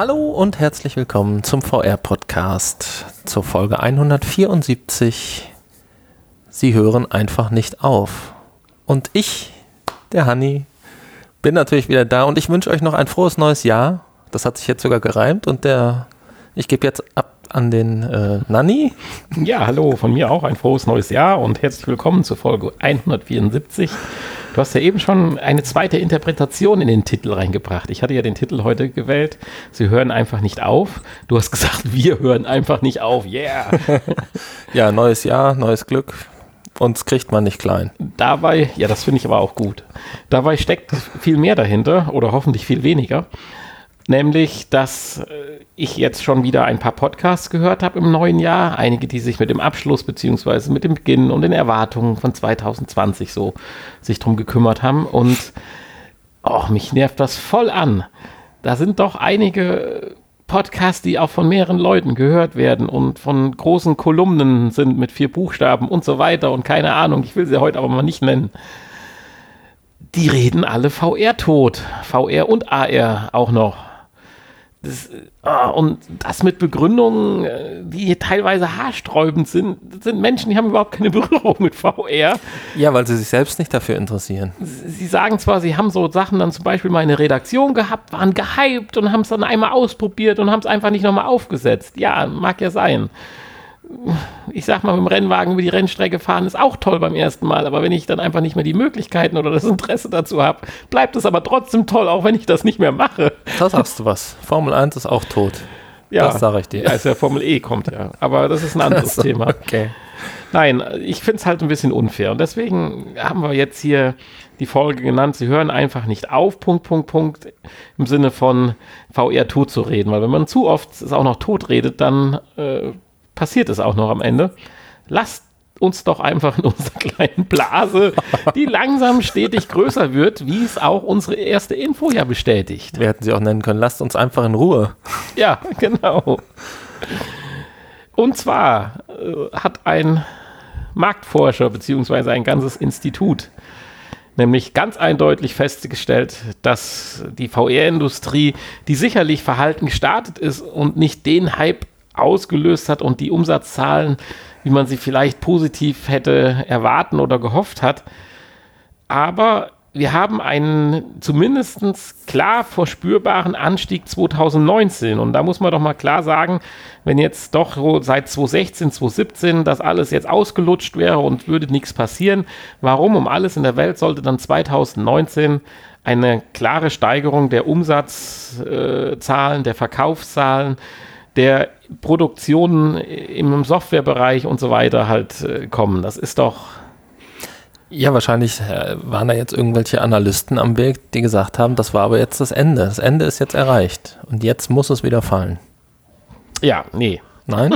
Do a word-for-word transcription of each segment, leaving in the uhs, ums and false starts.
Hallo und herzlich willkommen zum V R-Podcast, zur Folge hundertvierundsiebzig. Sie hören einfach nicht auf. Und ich, der Hanni, bin natürlich wieder da und ich wünsche euch noch ein frohes neues Jahr. Das hat sich jetzt sogar gereimt und der, ich gebe jetzt ab an den äh, Nanni. Ja, hallo, von mir auch ein frohes neues Jahr und herzlich willkommen zur Folge hundertvierundsiebzig. Du hast ja eben schon eine zweite Interpretation in den Titel reingebracht. Ich hatte ja den Titel heute gewählt, Sie hören einfach nicht auf. Du hast gesagt, wir hören einfach nicht auf, yeah. Ja, neues Jahr, neues Glück. Uns kriegt man nicht klein. Dabei, ja, das finde ich aber auch gut. Dabei steckt viel mehr dahinter oder hoffentlich viel weniger. Nämlich, dass ich jetzt schon wieder ein paar Podcasts gehört habe im neuen Jahr. Einige, die sich mit dem Abschluss beziehungsweise mit dem Beginn und den Erwartungen von zwanzig zwanzig so sich drum gekümmert haben. Und oh, mich nervt das voll an. Da sind doch einige Podcasts, die auch von mehreren Leuten gehört werden und von großen Kolumnen sind mit vier Buchstaben und so weiter und keine Ahnung. Ich will sie heute aber mal nicht nennen. Die reden alle V R tot. V R und A R auch noch. Das, oh, und das mit Begründungen, die teilweise haarsträubend sind. Das sind Menschen, die haben überhaupt keine Berührung mit V R. Ja, weil sie sich selbst nicht dafür interessieren. Sie sagen zwar, sie haben so Sachen dann zum Beispiel mal in der Redaktion gehabt, waren gehypt und haben es dann einmal ausprobiert und haben es einfach nicht nochmal aufgesetzt. Ja, mag ja sein. Ich sag mal, mit dem Rennwagen über die Rennstrecke fahren ist auch toll beim ersten Mal, aber wenn ich dann einfach nicht mehr die Möglichkeiten oder das Interesse dazu habe, bleibt es aber trotzdem toll, auch wenn ich das nicht mehr mache. Da sagst du was. Formel eins ist auch tot. Ja, das sage ich dir. Ja, als der Formel E kommt, ja. Aber das ist ein anderes also, Thema. Okay. Nein, ich finde es halt ein bisschen unfair und deswegen haben wir jetzt hier die Folge genannt, Sie hören einfach nicht auf, Punkt, Punkt, Punkt, im Sinne von V R tot zu reden, weil wenn man zu oft es auch noch tot redet, dann äh, passiert es auch noch am Ende. Lasst uns doch einfach in unserer kleinen Blase, die langsam stetig größer wird, wie es auch unsere erste Info ja bestätigt. Wir hätten sie auch nennen können, lasst uns einfach in Ruhe. Ja, genau. Und zwar äh, hat ein Marktforscher beziehungsweise ein ganzes Institut nämlich ganz eindeutig festgestellt, dass die V R-Industrie, die sicherlich verhalten gestartet ist und nicht den Hype ausgelöst hat und die Umsatzzahlen, wie man sie vielleicht positiv hätte erwarten oder gehofft hat. Aber wir haben einen zumindest klar verspürbaren Anstieg zwanzig neunzehn. Und da muss man doch mal klar sagen, wenn jetzt doch so seit zwanzig sechzehn, zwanzig siebzehn das alles jetzt ausgelutscht wäre und würde nichts passieren, warum um alles in der Welt sollte dann zwanzig neunzehn eine klare Steigerung der Umsatzzahlen, der Verkaufszahlen, der Produktionen im Softwarebereich und so weiter halt äh, kommen. Das ist doch... Ja, wahrscheinlich äh, waren da jetzt irgendwelche Analysten am Weg, die gesagt haben, das war aber jetzt das Ende. Das Ende ist jetzt erreicht und jetzt muss es wieder fallen. Ja, nee. Nein?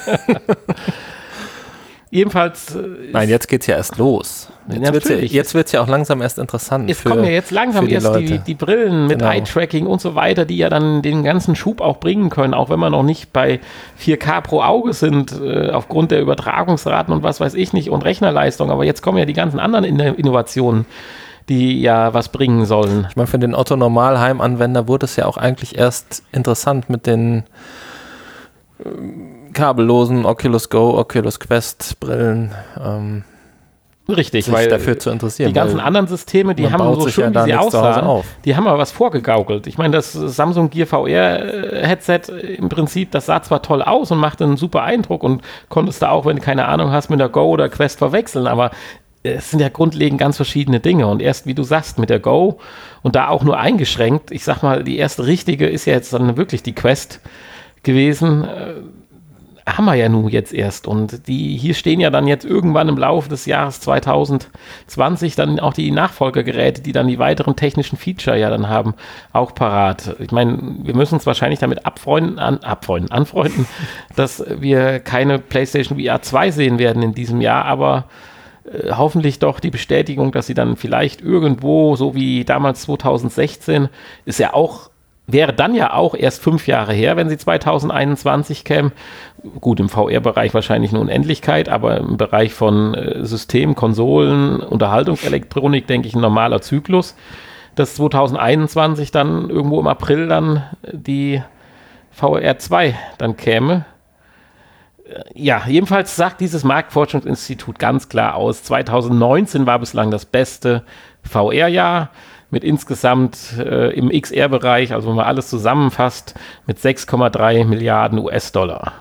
Jedenfalls... Äh, Nein, jetzt geht's ja erst los. Jetzt wird's ja, jetzt wird's ja auch langsam erst interessant. Es kommen ja jetzt langsam die erst die, die Brillen mit genau. Eye-Tracking und so weiter, die ja dann den ganzen Schub auch bringen können, auch wenn wir noch nicht bei vier K pro Auge sind, äh, aufgrund der Übertragungsraten und was weiß ich nicht und Rechnerleistung. Aber jetzt kommen ja die ganzen anderen In- Innovationen, die ja was bringen sollen. Ich meine, für den Otto-Normal-Heimanwender wurde es ja auch eigentlich erst interessant mit den äh, kabellosen Oculus Go, Oculus Quest Brillen. Ähm, Richtig, sich weil dafür zu interessieren. Die ganzen anderen Systeme, die haben so schön, ja wie sie aussahen, die haben aber was vorgegaukelt. Ich meine, das Samsung Gear V R-Headset im Prinzip, das sah zwar toll aus und machte einen super Eindruck und konntest da auch, wenn du keine Ahnung hast, mit der Go oder Quest verwechseln, aber es sind ja grundlegend ganz verschiedene Dinge und erst, wie du sagst, mit der Go und da auch nur eingeschränkt, ich sag mal, die erste richtige ist ja jetzt dann wirklich die Quest gewesen, haben wir ja nun jetzt erst und die hier stehen ja dann jetzt irgendwann im Laufe des Jahres zwanzig zwanzig dann auch die Nachfolgergeräte, die dann die weiteren technischen Feature ja dann haben, auch parat. Ich meine, wir müssen uns wahrscheinlich damit abfreunden, an, abfreunden, anfreunden, dass wir keine PlayStation V R zwei sehen werden in diesem Jahr, aber äh, hoffentlich doch die Bestätigung, dass sie dann vielleicht irgendwo, so wie damals zwanzig sechzehn, ist ja auch wäre dann ja auch erst fünf Jahre her, wenn sie zwanzig einundzwanzig kämen. Gut, im V R-Bereich wahrscheinlich eine Unendlichkeit, aber im Bereich von äh, System, Konsolen, Unterhaltungselektronik, denke ich, ein normaler Zyklus. Dass zwanzig einundzwanzig dann irgendwo im April dann die V R zwei dann käme. Ja, jedenfalls sagt dieses Marktforschungsinstitut ganz klar aus, zwanzig neunzehn war bislang das beste V R-Jahr mit insgesamt äh, im X R-Bereich, also wenn man alles zusammenfasst, mit sechs Komma drei Milliarden U S-Dollar.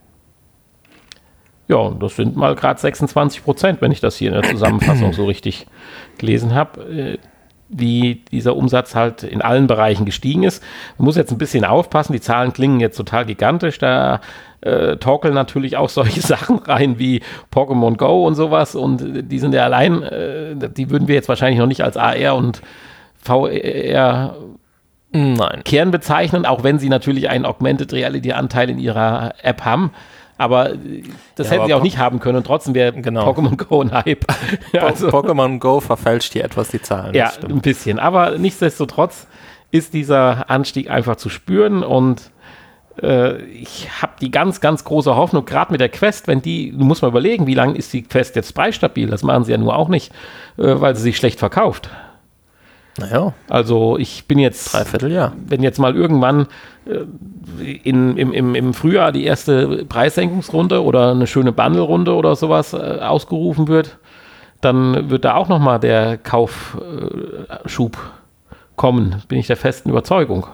Ja, das sind mal gerade sechsundzwanzig Prozent, wenn ich das hier in der Zusammenfassung so richtig gelesen habe, äh, wie dieser Umsatz halt in allen Bereichen gestiegen ist. Man muss jetzt ein bisschen aufpassen, die Zahlen klingen jetzt total gigantisch, da äh, torkeln natürlich auch solche Sachen rein wie Pokémon Go und sowas und die sind ja allein, äh, die würden wir jetzt wahrscheinlich noch nicht als A R und V R Nein. Kern bezeichnen, auch wenn sie natürlich einen Augmented Reality Anteil in ihrer App haben. Aber das ja, hätten aber sie auch po- nicht haben können und trotzdem wäre genau. Pokémon Go ein Hype. also, Pokémon Go verfälscht hier etwas die Zahlen. Ja, ein bisschen. Aber nichtsdestotrotz ist dieser Anstieg einfach zu spüren und äh, ich habe die ganz, ganz große Hoffnung, gerade mit der Quest, wenn die, du musst mal überlegen, wie lange ist die Quest jetzt preisstabil? Das machen sie ja nur auch nicht, äh, weil sie sich schlecht verkauft. Naja. Also ich bin jetzt, Dreivierteljahr. wenn jetzt mal irgendwann äh, in, im, im, im Frühjahr die erste Preissenkungsrunde oder eine schöne Bundle-Runde oder sowas äh, ausgerufen wird, dann wird da auch nochmal der Kaufschub äh, kommen, bin ich der festen Überzeugung.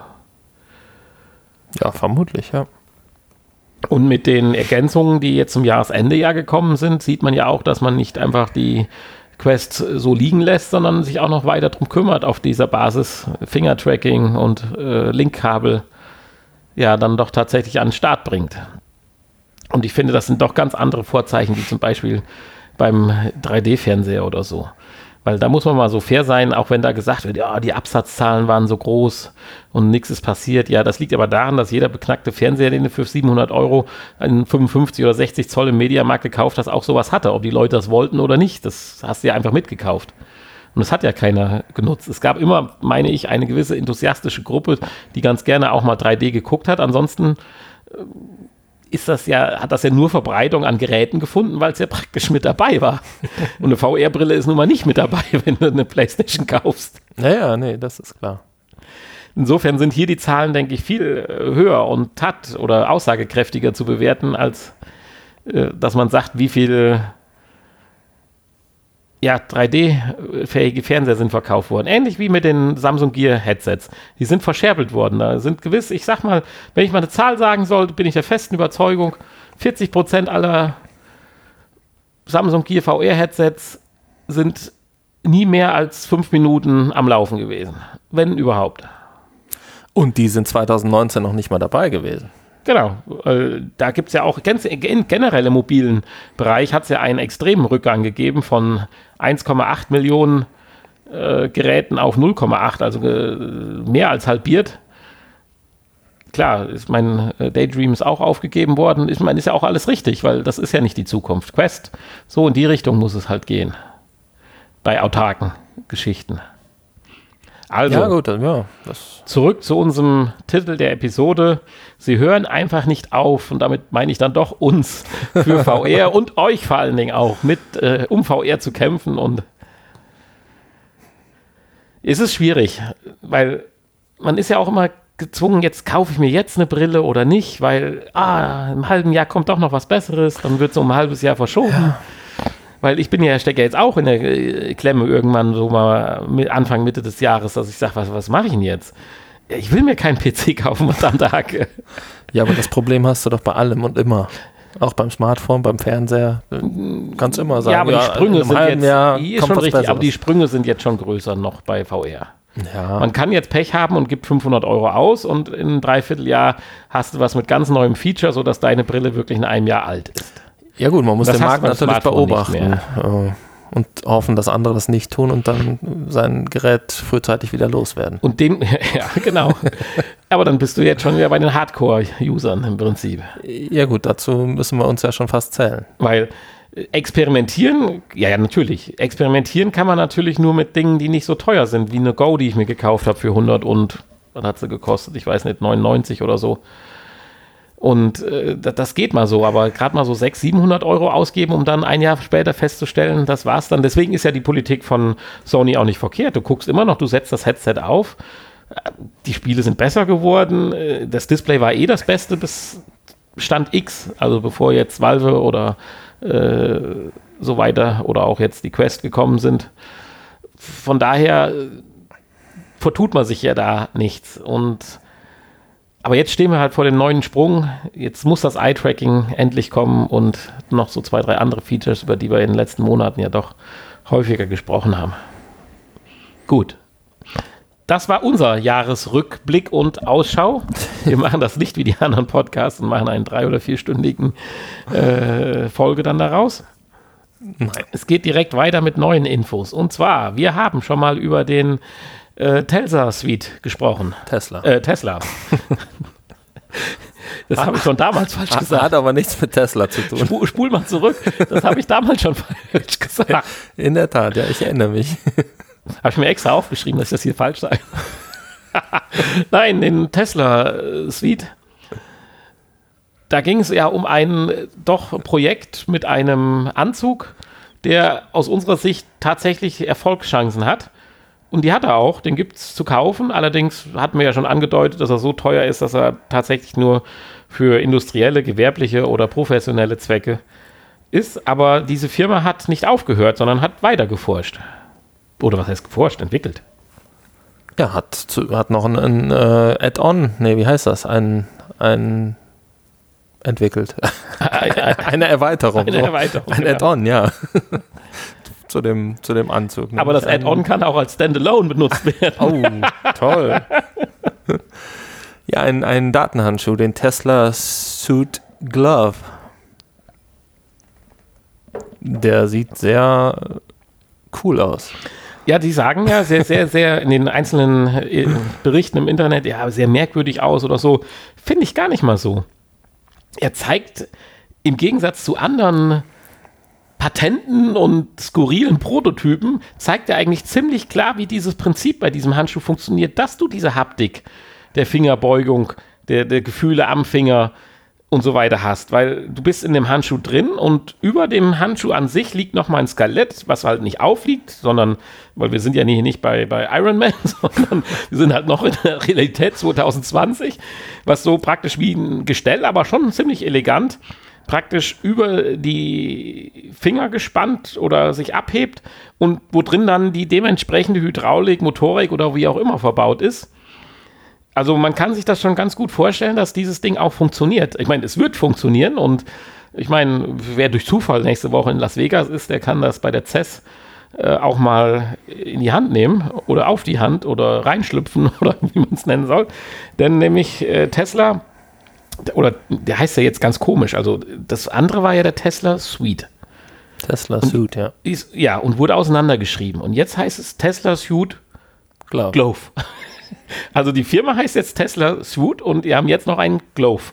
Ja, vermutlich, ja. Und mit den Ergänzungen, die jetzt zum Jahresende ja gekommen sind, sieht man ja auch, dass man nicht einfach die Quest so liegen lässt, sondern sich auch noch weiter drum kümmert auf dieser Basis Finger-Tracking und äh, Linkkabel ja dann doch tatsächlich an den Start bringt. Und ich finde, das sind doch ganz andere Vorzeichen, wie zum Beispiel beim drei D-Fernseher oder so. Weil da muss man mal so fair sein, auch wenn da gesagt wird, ja, die Absatzzahlen waren so groß und nichts ist passiert. Ja, das liegt aber daran, dass jeder beknackte Fernseher, den du für siebenhundert Euro einen fünfundfünfzig oder sechzig Zoll im Mediamarkt gekauft hast, auch sowas hatte. Ob die Leute das wollten oder nicht, das hast du ja einfach mitgekauft. Und das hat ja keiner genutzt. Es gab immer, meine ich, eine gewisse enthusiastische Gruppe, die ganz gerne auch mal drei D geguckt hat. Ansonsten ist das ja, hat das ja nur Verbreitung an Geräten gefunden, weil es ja praktisch mit dabei war. Und eine V R-Brille ist nun mal nicht mit dabei, wenn du eine PlayStation kaufst. Naja, nee, das ist klar. Insofern sind hier die Zahlen, denke ich, viel höher und tat- oder aussagekräftiger zu bewerten, als äh, dass man sagt, wie viele ja, drei D-fähige Fernseher sind verkauft worden. Ähnlich wie mit den Samsung Gear Headsets. Die sind verscherbelt worden. Da sind gewiss, ich sag mal, wenn ich mal eine Zahl sagen sollte, bin ich der festen Überzeugung, vierzig Prozent aller Samsung Gear V R Headsets sind nie mehr als fünf Minuten am Laufen gewesen. Wenn überhaupt. Und die sind zwanzig neunzehn noch nicht mal dabei gewesen. Genau, äh, da gibt es ja auch, ganz, generell im mobilen Bereich hat es ja einen extremen Rückgang gegeben von eins Komma acht Millionen äh, Geräten auf null Komma acht, also äh, mehr als halbiert. Klar, ist mein äh, Daydream ist auch aufgegeben worden. Ich meine, ist ja auch alles richtig, weil das ist ja nicht die Zukunft. Quest, so in die Richtung muss es halt gehen. Bei autarken Geschichten. Also, ja, gut, ja, das zurück zu unserem Titel der Episode. Sie hören einfach nicht auf, und damit meine ich dann doch uns für V R und euch vor allen Dingen auch, mit äh, um V R zu kämpfen. Und es ist schwierig, weil man ist ja auch immer gezwungen, jetzt kaufe ich mir jetzt eine Brille oder nicht, weil ah, im halben Jahr kommt doch noch was Besseres, dann wird es um ein halbes Jahr verschoben. Ja. Weil ich bin ja, stecke ja jetzt auch in der Klemme irgendwann so mal Anfang, Mitte des Jahres, dass ich sage, was, was mache ich denn jetzt? Ich will mir keinen P C kaufen am Tag. Ja, aber das Problem hast du doch bei allem und immer. Auch beim Smartphone, beim Fernseher. Kannst du immer sagen, ja, aber ja, die Sprünge sind jetzt, Jahr die ist schon richtig, aber die Sprünge sind jetzt schon größer noch bei V R. Ja. Man kann jetzt Pech haben und gibt fünfhundert Euro aus und in einem Dreivierteljahr hast du was mit ganz neuem Feature, sodass deine Brille wirklich in einem Jahr alt ist. Ja gut, man muss das den Markt natürlich Smartphone beobachten und hoffen, dass andere das nicht tun und dann sein Gerät frühzeitig wieder loswerden. Und dem, ja genau, aber dann bist du jetzt schon wieder bei den Hardcore-Usern im Prinzip. Ja gut, dazu müssen wir uns ja schon fast zählen. Weil experimentieren, ja ja natürlich, experimentieren kann man natürlich nur mit Dingen, die nicht so teuer sind, wie eine Go, die ich mir gekauft habe für hundert und, was hat sie gekostet, ich weiß nicht, neunundneunzig oder so. Und äh, das geht mal so, aber gerade mal so sechshundert, siebenhundert Euro ausgeben, um dann ein Jahr später festzustellen, das war's dann. Deswegen ist ja die Politik von Sony auch nicht verkehrt. Du guckst immer noch, du setzt das Headset auf, Die Spiele sind besser geworden. Das Display war eh das Beste bis Stand X, also bevor jetzt Valve oder äh, so weiter oder auch jetzt die Quest gekommen sind. Von daher vertut man sich ja da nichts. Und aber jetzt stehen wir halt vor dem neuen Sprung. Jetzt muss das Eye-Tracking endlich kommen und noch so zwei, drei andere Features, über die wir in den letzten Monaten ja doch häufiger gesprochen haben. Gut. Das war unser Jahresrückblick und Ausschau. Wir machen das nicht wie die anderen Podcasts und machen einen drei- oder vierstündigen äh, Folge dann daraus. Nein. Es geht direkt weiter mit neuen Infos. Und zwar, wir haben schon mal über den Äh, Telsa Suite gesprochen. Tesla. Äh, Tesla. Das habe ich schon damals falsch gesagt. Hat aber nichts mit Tesla zu tun. Spul, spul mal zurück. Das habe ich damals schon falsch gesagt. In der Tat, ja, ich erinnere mich. Habe ich mir extra aufgeschrieben, dass ich das hier falsch sage. Nein, den Tesla Suite. Da ging es ja um ein doch Projekt mit einem Anzug, der aus unserer Sicht tatsächlich Erfolgschancen hat. Und die hat er auch, den gibt es zu kaufen. Allerdings hatten wir ja schon angedeutet, dass er so teuer ist, dass er tatsächlich nur für industrielle, gewerbliche oder professionelle Zwecke ist. Aber diese Firma hat nicht aufgehört, sondern hat weiter geforscht. Oder was heißt geforscht? Entwickelt. Ja, hat, zu, hat noch ein, ein äh, Add-on, nee, wie heißt das? Ein, ein entwickelt. Eine Erweiterung. Eine Erweiterung. Ein ja. Add-on, ja. Zu dem, zu dem Anzug. Aber das Add-on kann auch als Standalone benutzt werden. Oh, toll. Ja, ein, ein Datenhandschuh, den Tesla Suit Glove. Der sieht sehr cool aus. Ja, die sagen ja sehr, sehr, sehr in den einzelnen äh, Berichten im Internet, ja, sehr merkwürdig aus oder so. Finde ich gar nicht mal so. Er zeigt im Gegensatz zu anderen Patenten und skurrilen Prototypen, zeigt er eigentlich ziemlich klar, wie dieses Prinzip bei diesem Handschuh funktioniert, dass du diese Haptik der Fingerbeugung, der, der Gefühle am Finger und so weiter hast, weil du bist in dem Handschuh drin und über dem Handschuh an sich liegt nochmal ein Skelett, was halt nicht aufliegt, sondern, weil wir sind ja nicht, nicht bei, bei Iron Man, sondern wir sind halt noch in der Realität zwanzig zwanzig, was so praktisch wie ein Gestell, aber schon ziemlich elegant praktisch über die Finger gespannt oder sich abhebt und wo drin dann die dementsprechende Hydraulik, Motorik oder wie auch immer verbaut ist. Also man kann sich das schon ganz gut vorstellen, dass dieses Ding auch funktioniert. Ich meine, es wird funktionieren und ich meine, wer durch Zufall nächste Woche in Las Vegas ist, der kann das bei der C E S äh, auch mal in die Hand nehmen oder auf die Hand oder reinschlüpfen oder wie man es nennen soll. Denn nämlich äh, Tesla, oder der heißt ja jetzt ganz komisch, also das andere war ja der Tesla Suite. Tesla Suite, ja. Ist, ja, und wurde auseinandergeschrieben. Und jetzt heißt es Tesla Suite Glove. Glove. Also die Firma heißt jetzt Tesla Suite und wir haben jetzt noch einen Glove.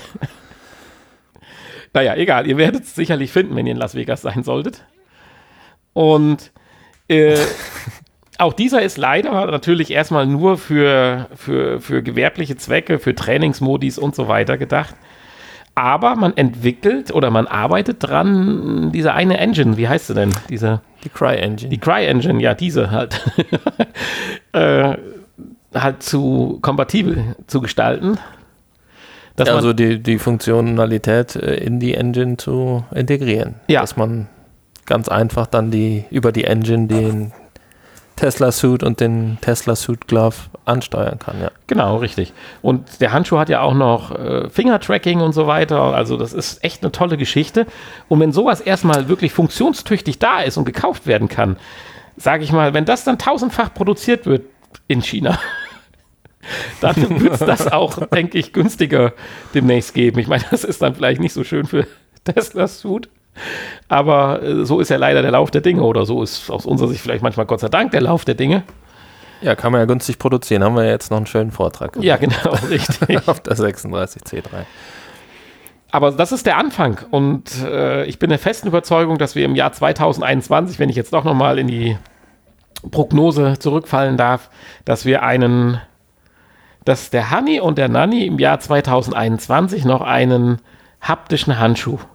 Naja, egal, ihr werdet es sicherlich finden, wenn ihr in Las Vegas sein solltet. Und äh, auch dieser ist leider natürlich erstmal nur für, für, für gewerbliche Zwecke, für Trainingsmodis und so weiter gedacht. Aber man entwickelt oder man arbeitet dran, diese eine Engine, wie heißt sie denn? Diese, die Cry-Engine. Die Cry-Engine, ja, diese halt. äh, halt zu kompatibel zu gestalten. Dass ja, also die, die Funktionalität in die Engine zu integrieren. Ja. Dass man ganz einfach dann die über die Engine den Tesla Suit und den Tesla Suit Glove ansteuern kann, ja. Genau, richtig. Und der Handschuh hat ja auch noch äh, Finger-Tracking und so weiter. Also das ist echt eine tolle Geschichte. Und wenn sowas erstmal wirklich funktionstüchtig da ist und gekauft werden kann, sage ich mal, wenn das dann tausendfach produziert wird in China, dann wird es das auch, denke ich, günstiger demnächst geben. Ich meine, das ist dann vielleicht nicht so schön für Tesla Suit. Aber äh, so ist ja leider der Lauf der Dinge oder so ist aus unserer Sicht vielleicht manchmal Gott sei Dank der Lauf der Dinge. Ja, kann man ja günstig produzieren. Haben wir jetzt noch einen schönen Vortrag gemacht. Ja, genau, richtig. Auf der sechsunddreißig C drei. Aber das ist der Anfang und äh, ich bin der festen Überzeugung, dass wir im Jahr zwanzig einundzwanzig, wenn ich jetzt doch nochmal in die Prognose zurückfallen darf, dass wir einen, dass der Hanni und der Nanni im Jahr zwanzig einundzwanzig noch einen haptischen Handschuh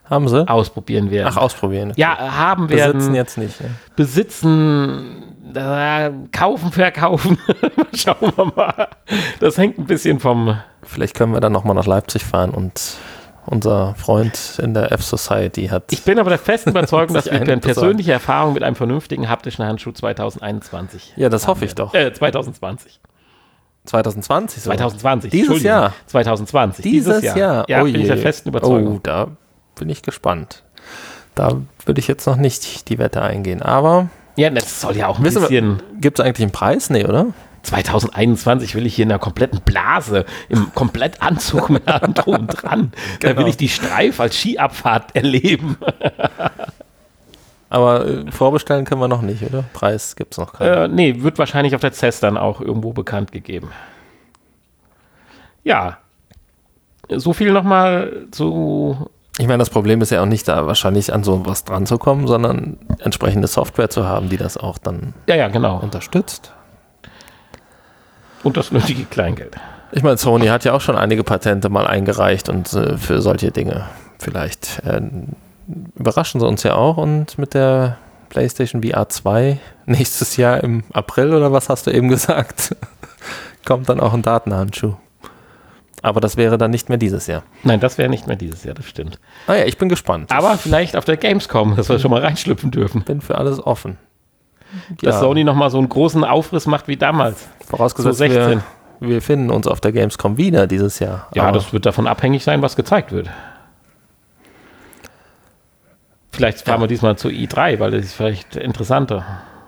Haben sie? Ausprobieren werden. Ach, ausprobieren. Okay. Ja, haben werden. Besitzen jetzt nicht. Ja. Besitzen, äh, kaufen, verkaufen. Schauen wir mal. Das hängt ein bisschen vom... Vielleicht können wir dann nochmal nach Leipzig fahren und unser Freund in der F-Society hat... Ich bin aber der festen Überzeugung, dass wir eine persönliche Erfahrung mit einem vernünftigen haptischen Handschuh zwanzig einundzwanzig Ja, das hoffe ich doch. Äh, zwanzig zwanzig zwanzig zwanzig So. zwanzig zwanzig Dieses Jahr? zwanzig zwanzig Dieses, Dieses Jahr? Jahr. Ja, oh bin je. ich der festen Überzeugung. Oh, da bin ich gespannt. Da würde ich jetzt noch nicht die Wette eingehen, aber... Ja, das soll ja auch ein bisschen... Gibt es eigentlich einen Preis? Nee, oder? zwanzig einundzwanzig will ich hier in einer kompletten Blase, im Komplettanzug mit allem drum und dran. Genau. Da will ich die Streif als Skiabfahrt erleben. Aber äh, vorbestellen können wir noch nicht, oder? Preis gibt es noch keinen. Äh, nee, wird wahrscheinlich auf der C E S dann auch irgendwo bekannt gegeben. Ja. So viel nochmal zu... Ich meine, das Problem ist ja auch nicht, da wahrscheinlich an so was dran zu kommen, sondern entsprechende Software zu haben, die das auch dann ja, ja, genau. unterstützt. Und das nötige Kleingeld. Ich meine, Sony hat ja auch schon einige Patente mal eingereicht und äh, für solche Dinge. Vielleicht äh, überraschen sie uns ja auch und mit der PlayStation V R zwei nächstes Jahr im April oder was hast du eben gesagt, kommt dann auch ein Datenhandschuh. Aber das wäre dann nicht mehr dieses Jahr. Nein, das wäre nicht mehr dieses Jahr, das stimmt. Ah ja, ich bin gespannt. Aber vielleicht auf der Gamescom, dass wir schon mal reinschlüpfen dürfen. Bin für alles offen. Dass ja. Sony nochmal so einen großen Aufriss macht wie damals. Vorausgesetzt, so wir, wir finden uns auf der Gamescom wieder dieses Jahr. Ja, aber das wird davon abhängig sein, was gezeigt wird. Vielleicht fahren ja. wir diesmal zu I drei, weil das ist vielleicht interessanter.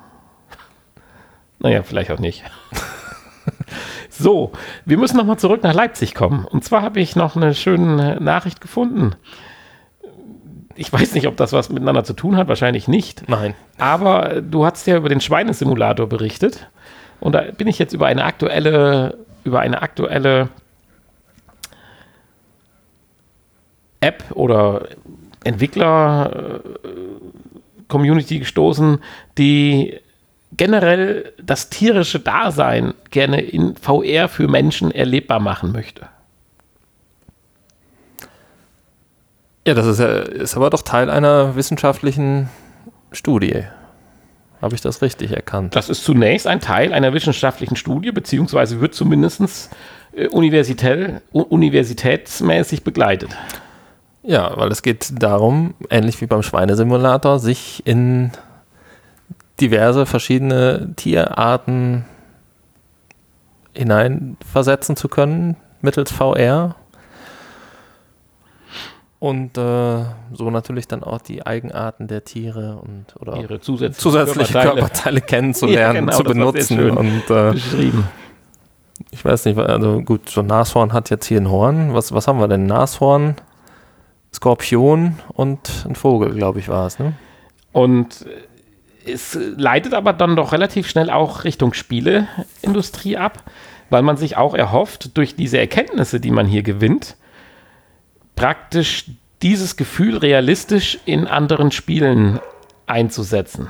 Naja, vielleicht auch nicht. So, wir müssen nochmal zurück nach Leipzig kommen. Und zwar habe ich noch eine schöne Nachricht gefunden. Ich weiß nicht, ob das was miteinander zu tun hat, wahrscheinlich nicht. Nein. Aber du hast ja über den Schweinesimulator berichtet. Und da bin ich jetzt über eine aktuelle, über eine aktuelle App oder Entwickler-Community gestoßen, die generell das tierische Dasein gerne in V R für Menschen erlebbar machen möchte. Ja, das ist, ja, ist aber doch Teil einer wissenschaftlichen Studie. Habe ich das richtig erkannt? Das ist zunächst ein Teil einer wissenschaftlichen Studie, beziehungsweise wird zumindest äh, universitär, universitätsmäßig begleitet. Ja, weil es geht darum, ähnlich wie beim Schweinesimulator, sich in diverse verschiedene Tierarten hineinversetzen zu können mittels V R und äh, so natürlich dann auch die Eigenarten der Tiere und oder ihre zusätzliche zusätzliche Körperteile, Körperteile kennenzulernen, ja, genau, zu benutzen und äh, beschrieben. Ich weiß nicht, also gut, so ein Nashorn hat jetzt hier ein Horn. Was, was haben wir denn? Nashorn, Skorpion und ein Vogel, glaube ich, war es, ne? Und es leitet aber dann doch relativ schnell auch Richtung Spieleindustrie ab, weil man sich auch erhofft, durch diese Erkenntnisse, die man hier gewinnt, praktisch dieses Gefühl realistisch in anderen Spielen einzusetzen.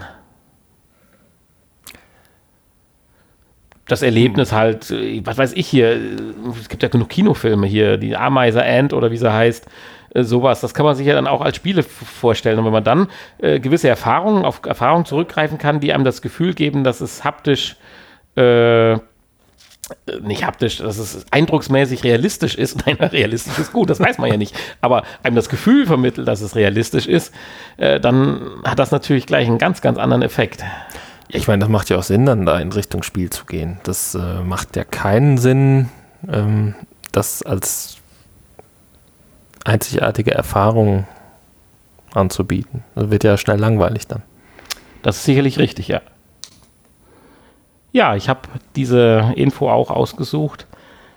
Das Erlebnis halt, was weiß ich hier, es gibt ja genug Kinofilme hier, die Ameise Ant oder wie sie heißt, sowas, das kann man sich ja dann auch als Spiele vorstellen. Und wenn man dann äh, gewisse Erfahrungen, auf Erfahrungen zurückgreifen kann, die einem das Gefühl geben, dass es haptisch, äh, nicht haptisch, dass es eindrucksmäßig realistisch ist. Nein, realistisch ist gut, das weiß man ja nicht. Aber einem das Gefühl vermittelt, dass es realistisch ist, äh, dann hat das natürlich gleich einen ganz, ganz anderen Effekt. Ja, ich meine, das macht ja auch Sinn, dann da in Richtung Spiel zu gehen. Das äh, macht ja keinen Sinn, ähm, das als einzigartige Erfahrung anzubieten. Das wird ja schnell langweilig dann. Das ist sicherlich richtig, ja. Ja, ich habe diese Info auch ausgesucht.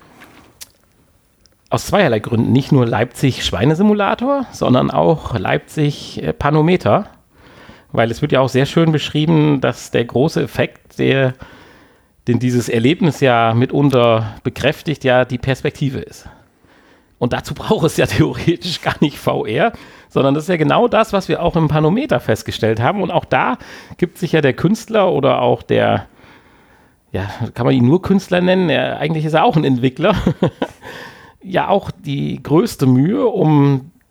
Aus zweierlei Gründen. Nicht nur Leipzig Schweinesimulator, sondern auch Leipzig äh, Panometer. Weil es wird ja auch sehr schön beschrieben, dass der große Effekt, der, den dieses Erlebnis ja mitunter bekräftigt, ja die Perspektive ist. Und dazu braucht es ja theoretisch gar nicht V R, sondern das ist ja genau das, was wir auch im Panometer festgestellt haben. Und auch da gibt sich ja der Künstler oder auch der, ja, kann man ihn nur Künstler nennen, er, eigentlich ist er auch ein Entwickler, ja auch die größte Mühe, um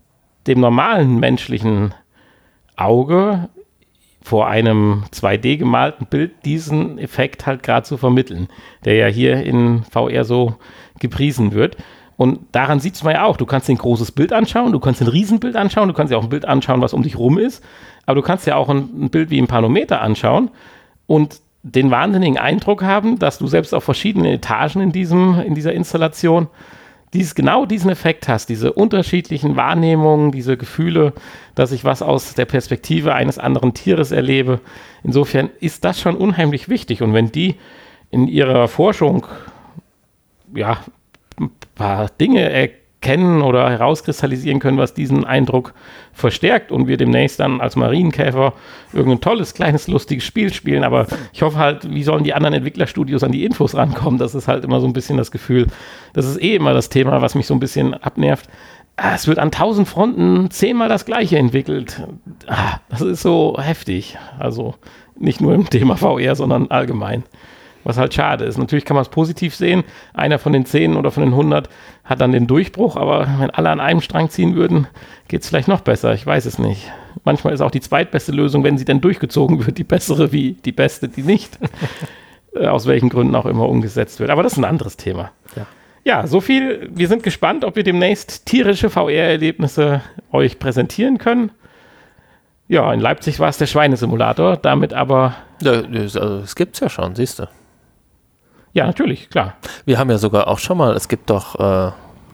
dem normalen menschlichen Auge vor einem zwei D gemalten Bild diesen Effekt halt gerade zu vermitteln, der ja hier in V R so gepriesen wird. Und daran sieht man ja auch, du kannst dir ein großes Bild anschauen, du kannst ein Riesenbild anschauen, du kannst dir auch ein Bild anschauen, was um dich rum ist, aber du kannst ja auch ein, ein Bild wie ein Panometer anschauen und den wahnsinnigen Eindruck haben, dass du selbst auf verschiedenen Etagen in, diesem, in dieser Installation dieses, genau diesen Effekt hast, diese unterschiedlichen Wahrnehmungen, diese Gefühle, dass ich was aus der Perspektive eines anderen Tieres erlebe. Insofern ist das schon unheimlich wichtig. Und wenn die in ihrer Forschung ja, ein paar Dinge erkennen oder herauskristallisieren können, was diesen Eindruck verstärkt und wir demnächst dann als Marienkäfer irgendein tolles, kleines, lustiges Spiel spielen, aber ich hoffe halt, wie sollen die anderen Entwicklerstudios an die Infos rankommen? Das ist halt immer so ein bisschen das Gefühl, das ist eh immer das Thema, was mich so ein bisschen abnervt. Ah, es wird an tausend Fronten zehnmal das Gleiche entwickelt. Ah, das ist so heftig. Also nicht nur im Thema V R, sondern allgemein. Was halt schade ist. Natürlich kann man es positiv sehen. Einer von den zehn oder von den hundert hat dann den Durchbruch, aber wenn alle an einem Strang ziehen würden, geht es vielleicht noch besser. Ich weiß es nicht. Manchmal ist auch die zweitbeste Lösung, wenn sie denn durchgezogen wird, die bessere wie die beste, die nicht. Aus welchen Gründen auch immer umgesetzt wird. Aber das ist ein anderes Thema. Ja. Ja, so viel. Wir sind gespannt, ob wir demnächst tierische V R-Erlebnisse euch präsentieren können. Ja, in Leipzig war es der Schweinesimulator, damit aber... Ja, also, das gibt's ja schon, siehst du. Ja, natürlich, klar. Wir haben ja sogar auch schon mal, es gibt doch, äh,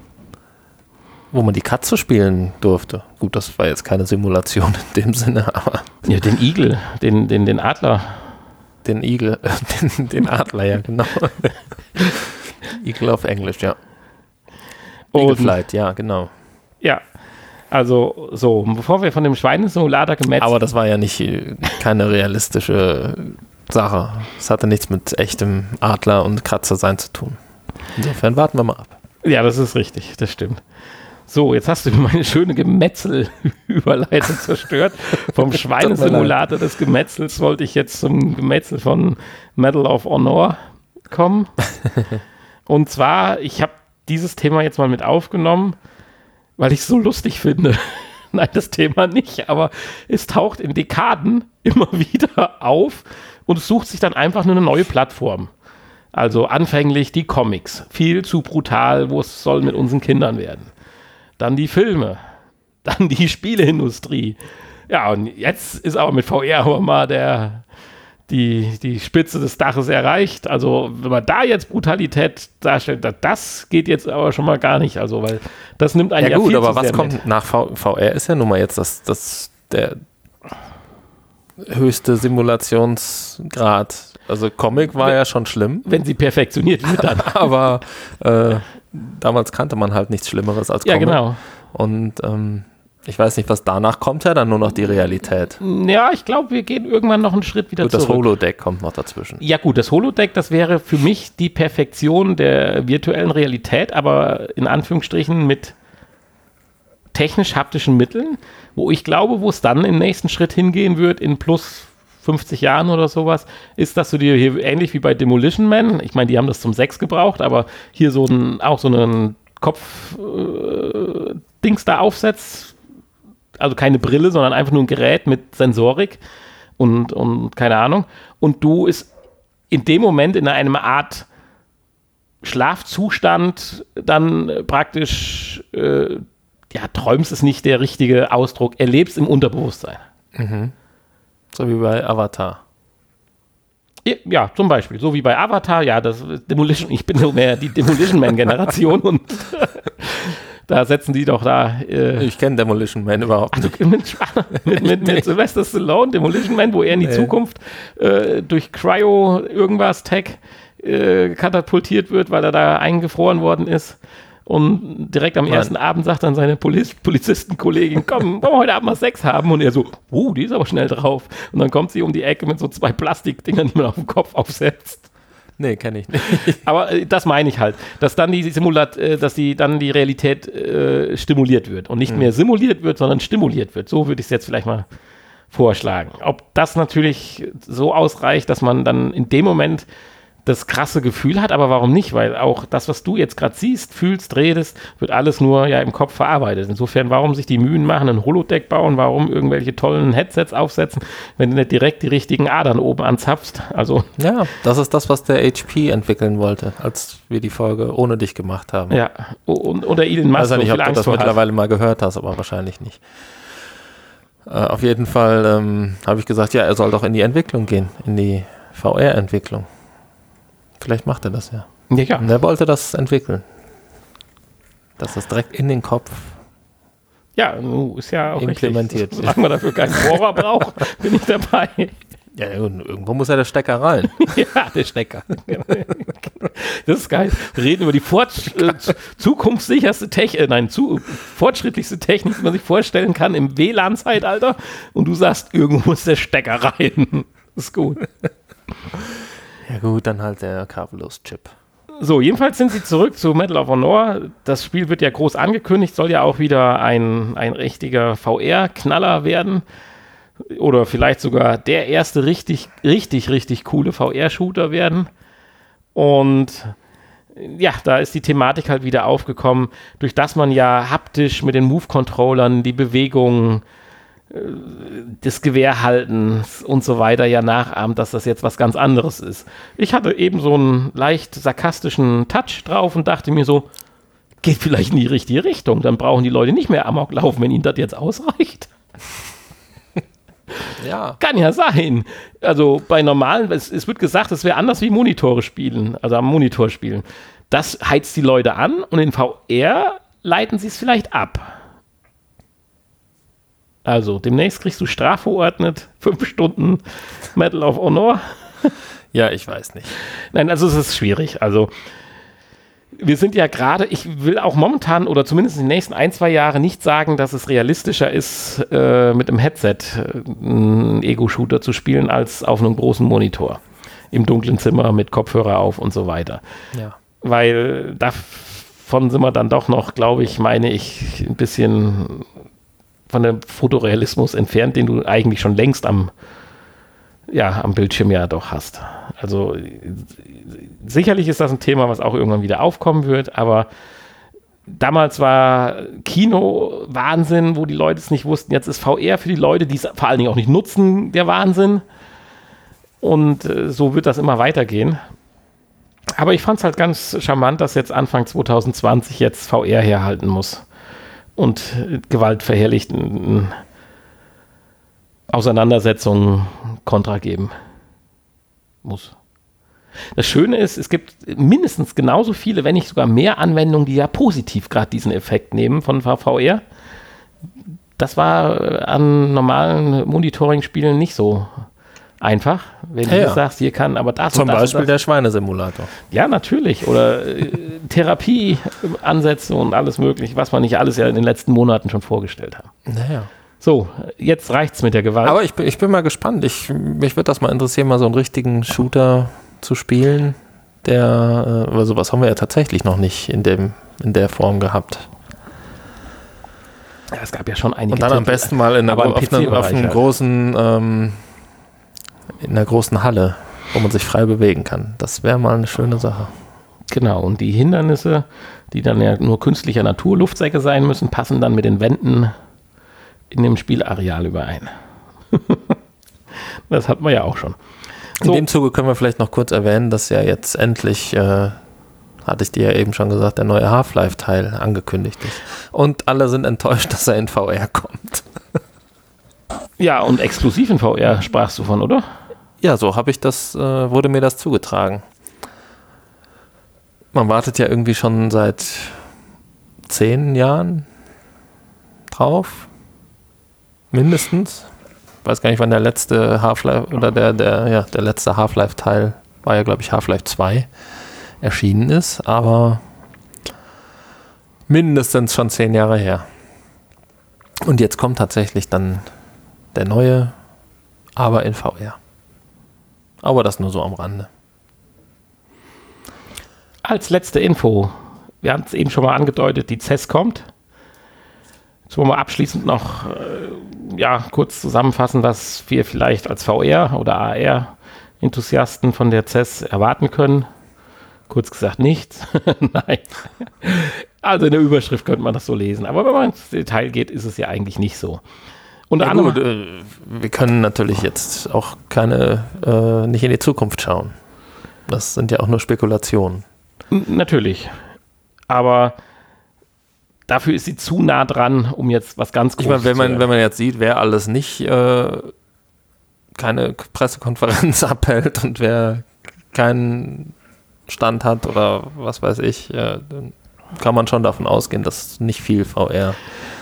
wo man die Katze spielen durfte. Gut, das war jetzt keine Simulation in dem Sinne, aber... Ja, den Igel, den, den, den Adler. Den Igel, äh, den, den Adler, ja, genau. Igel auf Englisch, ja. Eagle Flight, ja, genau. Ja, also so, bevor wir von dem Schweinesimulator gemetzelt... Aber das war ja nicht keine realistische Sache. Es hatte nichts mit echtem Adler und Kratzer sein zu tun. Insofern warten wir mal ab. Ja, das ist richtig, das stimmt. So, jetzt hast du meine schöne Gemetzel-Überleitung zerstört. Vom Schweinesimulator des Gemetzels wollte ich jetzt zum Gemetzel von Medal of Honor kommen. Und zwar, ich habe dieses Thema jetzt mal mit aufgenommen, weil ich es so lustig finde. Nein, das Thema nicht, aber es taucht in Dekaden immer wieder auf und es sucht sich dann einfach nur eine neue Plattform. Also anfänglich die Comics, viel zu brutal, wo es soll mit unseren Kindern werden. Dann die Filme, dann die Spieleindustrie. Ja, und jetzt ist aber mit V R aber mal der, die, die Spitze des Daches erreicht. Also wenn man da jetzt Brutalität darstellt, das geht jetzt aber schon mal gar nicht. Also weil das nimmt einen ja, ja gut, viel aber zu was sehr kommt mit. nach v- VR ist ja nun mal jetzt das, das der höchste Simulationsgrad. Also Comic war wenn, ja schon schlimm. Wenn sie perfektioniert wird dann. Aber äh, damals kannte man halt nichts Schlimmeres als Comic. Ja, genau. Und ähm, ich weiß nicht, was danach kommt, ja dann nur noch die Realität. Ja, ich glaube, wir gehen irgendwann noch einen Schritt wieder gut, zurück. Das Holodeck kommt noch dazwischen. Ja gut, das Holodeck, das wäre für mich die Perfektion der virtuellen Realität, aber in Anführungsstrichen mit technisch-haptischen Mitteln, wo ich glaube, wo es dann im nächsten Schritt hingehen wird, in plus fünfzig Jahren oder sowas, ist, dass du dir hier ähnlich wie bei Demolition Man, ich meine, die haben das zum Sex gebraucht, aber hier so ein, auch so einen Kopf-Dings äh, da aufsetzt, also keine Brille, sondern einfach nur ein Gerät mit Sensorik und, und keine Ahnung, und du ist in dem Moment in einer Art Schlafzustand dann praktisch äh, ja, träumst ist nicht der richtige Ausdruck, erlebst im Unterbewusstsein. Mhm. So wie bei Avatar. Ja, ja, zum Beispiel. So wie bei Avatar, ja, das Demolition, ich bin so mehr die Demolition Man-Generation und da setzen die doch da. Äh, ich kenne Demolition Man überhaupt nicht. Also mit, mit, mit, mit Sylvester Stallone, Demolition Man, wo er in die nee. Zukunft äh, durch Cryo irgendwas Tech äh, katapultiert wird, weil er da eingefroren worden ist. Und direkt am Mann. ersten Abend sagt dann seine Poliz- Polizistenkollegin, komm, wollen wir heute Abend mal Sex haben? Und er so, uh, die ist aber schnell drauf. Und dann kommt sie um die Ecke mit so zwei Plastikdingern, die man auf den Kopf aufsetzt. Nee, kenne ich nicht. Aber äh, das meine ich halt, dass dann die Simulat, äh, dass die dann die Realität äh, stimuliert wird und nicht hm. mehr simuliert wird, sondern stimuliert wird. So würde ich es jetzt vielleicht mal vorschlagen. Ob das natürlich so ausreicht, dass man dann in dem Moment das krasse Gefühl hat, aber warum nicht? Weil auch das, was du jetzt gerade siehst, fühlst, redest, wird alles nur ja im Kopf verarbeitet. Insofern, warum sich die Mühen machen, ein Holodeck bauen, warum irgendwelche tollen Headsets aufsetzen, wenn du nicht direkt die richtigen Adern oben anzapfst? Also ja, das ist das, was der H P entwickeln wollte, als wir die Folge ohne dich gemacht haben. Ja, und, oder Elon Musk. Ich weiß nicht, ob du das mittlerweile mal gehört hast, aber wahrscheinlich nicht. Äh, auf jeden Fall ähm, habe ich gesagt, ja, er soll doch in die Entwicklung gehen, in die V R-Entwicklung. Vielleicht macht er das ja. Ja, ja. Und er wollte das entwickeln. Dass das direkt in den Kopf ja, ist ja auch implementiert. Solange man dafür keinen Bohrer braucht, bin ich dabei. Ja, irgendwo muss ja der Stecker rein. Ja, der Stecker. Das ist geil. Wir reden über die fort- äh, zukunftssicherste Technik, äh, nein, zu, fortschrittlichste Technik, die man sich vorstellen kann im W L A N-Zeitalter. Und du sagst, irgendwo muss der Stecker rein. Das ist gut. Ja gut, dann halt der Kabellos-Chip. So, jedenfalls sind sie zurück zu Medal of Honor. Das Spiel wird ja groß angekündigt, soll ja auch wieder ein, ein richtiger V R-Knaller werden. Oder vielleicht sogar der erste richtig, richtig, richtig coole V R-Shooter werden. Und ja, da ist die Thematik halt wieder aufgekommen, durch das man ja haptisch mit den Move-Controllern die Bewegungen des Gewehrhaltens und so weiter ja nachahmt, dass das jetzt was ganz anderes ist. Ich hatte eben so einen leicht sarkastischen Touch drauf und dachte mir so, geht vielleicht in die richtige Richtung, dann brauchen die Leute nicht mehr Amok laufen, wenn ihnen das jetzt ausreicht. Ja. Kann ja sein. Also bei normalen, es, es wird gesagt, es wäre anders wie Monitore spielen, also am Monitor spielen. Das heizt die Leute an und in V R leiten sie es vielleicht ab. Also, demnächst kriegst du strafverordnet, fünf Stunden Medal of Honor. Ja, ich weiß nicht. Nein, also es ist schwierig. Also, wir sind ja gerade, ich will auch momentan oder zumindest in den nächsten ein, zwei Jahren nicht sagen, dass es realistischer ist, äh, mit einem Headset äh, einen Ego-Shooter zu spielen, als auf einem großen Monitor. Im dunklen Zimmer mit Kopfhörer auf und so weiter. Ja. Weil davon sind wir dann doch noch, glaube ich, meine ich, ein bisschen von dem Fotorealismus entfernt, den du eigentlich schon längst am, ja, am Bildschirm ja doch hast. Also sicherlich ist das ein Thema, was auch irgendwann wieder aufkommen wird, aber damals war Kino Wahnsinn, wo die Leute es nicht wussten. Jetzt ist V R für die Leute, die es vor allen Dingen auch nicht nutzen, der Wahnsinn. Und äh, so wird das immer weitergehen. Aber ich fand es halt ganz charmant, dass jetzt Anfang zwanzig zwanzig jetzt V R herhalten muss und gewaltverherrlichten Auseinandersetzungen Kontra geben muss. Das Schöne ist, es gibt mindestens genauso viele, wenn nicht sogar mehr Anwendungen, die ja positiv gerade diesen Effekt nehmen von V R. Das war an normalen Monitoring-Spielen nicht so einfach, wenn ja, du ja. sagst, hier kann, aber das Zum und das Beispiel und das. Der Schweinesimulator. Ja, natürlich. Oder äh, Therapieansätze und alles mögliche, was wir nicht alles ja in den letzten Monaten schon vorgestellt haben. Naja. So, jetzt reicht's mit der Gewalt. Aber ich, ich bin mal gespannt. Ich, mich würde das mal interessieren, mal so einen richtigen Shooter zu spielen. Der, äh, also was haben wir ja tatsächlich noch nicht in, dem, in der Form gehabt. Ja, es gab ja schon einige. Und dann Titel, am besten mal in einer, auf, einem, auf einem halt. großen, ähm, in einer großen Halle, wo man sich frei bewegen kann. Das wäre mal eine schöne Sache. Genau, und die Hindernisse, die dann ja nur künstlicher Natur, Luftsäcke sein müssen, passen dann mit den Wänden in dem Spielareal überein. Das hat man ja auch schon. In so. dem Zuge können wir vielleicht noch kurz erwähnen, dass ja jetzt endlich, äh, hatte ich dir ja eben schon gesagt, der neue Half-Life-Teil angekündigt ist. Und alle sind enttäuscht, dass er in V R kommt. Ja, und exklusiv in V R sprachst du von, oder? Ja, so habe ich das, äh, wurde mir das zugetragen. Man wartet ja irgendwie schon seit zehn Jahren drauf. Mindestens. Ich weiß gar nicht, wann der letzte Half-Life oder der, der, ja, der letzte Half-Life-Teil war ja, glaube ich, Half-Life zwei erschienen ist, aber mindestens schon zehn Jahre her. Und jetzt kommt tatsächlich dann der neue, aber in V R. Aber das nur so am Rande. Als letzte Info, wir haben es eben schon mal angedeutet, die C E S kommt. Jetzt wollen wir abschließend noch äh, ja, kurz zusammenfassen, was wir vielleicht als V R oder A R Enthusiasten von der C E S erwarten können. Kurz gesagt nichts. Nein. Also in der Überschrift könnte man das so lesen. Aber wenn man ins Detail geht, ist es ja eigentlich nicht so. Unter ja, anderem, gut, äh, wir können natürlich jetzt auch keine, äh, nicht in die Zukunft schauen. Das sind ja auch nur Spekulationen. N- natürlich. Aber dafür ist sie zu nah dran, um jetzt was ganz Großes ich meine, wenn man, zu wenn man jetzt sieht, wer alles nicht äh, keine Pressekonferenz abhält und wer keinen Stand hat oder was weiß ich, äh, dann kann man schon davon ausgehen, dass nicht viel V R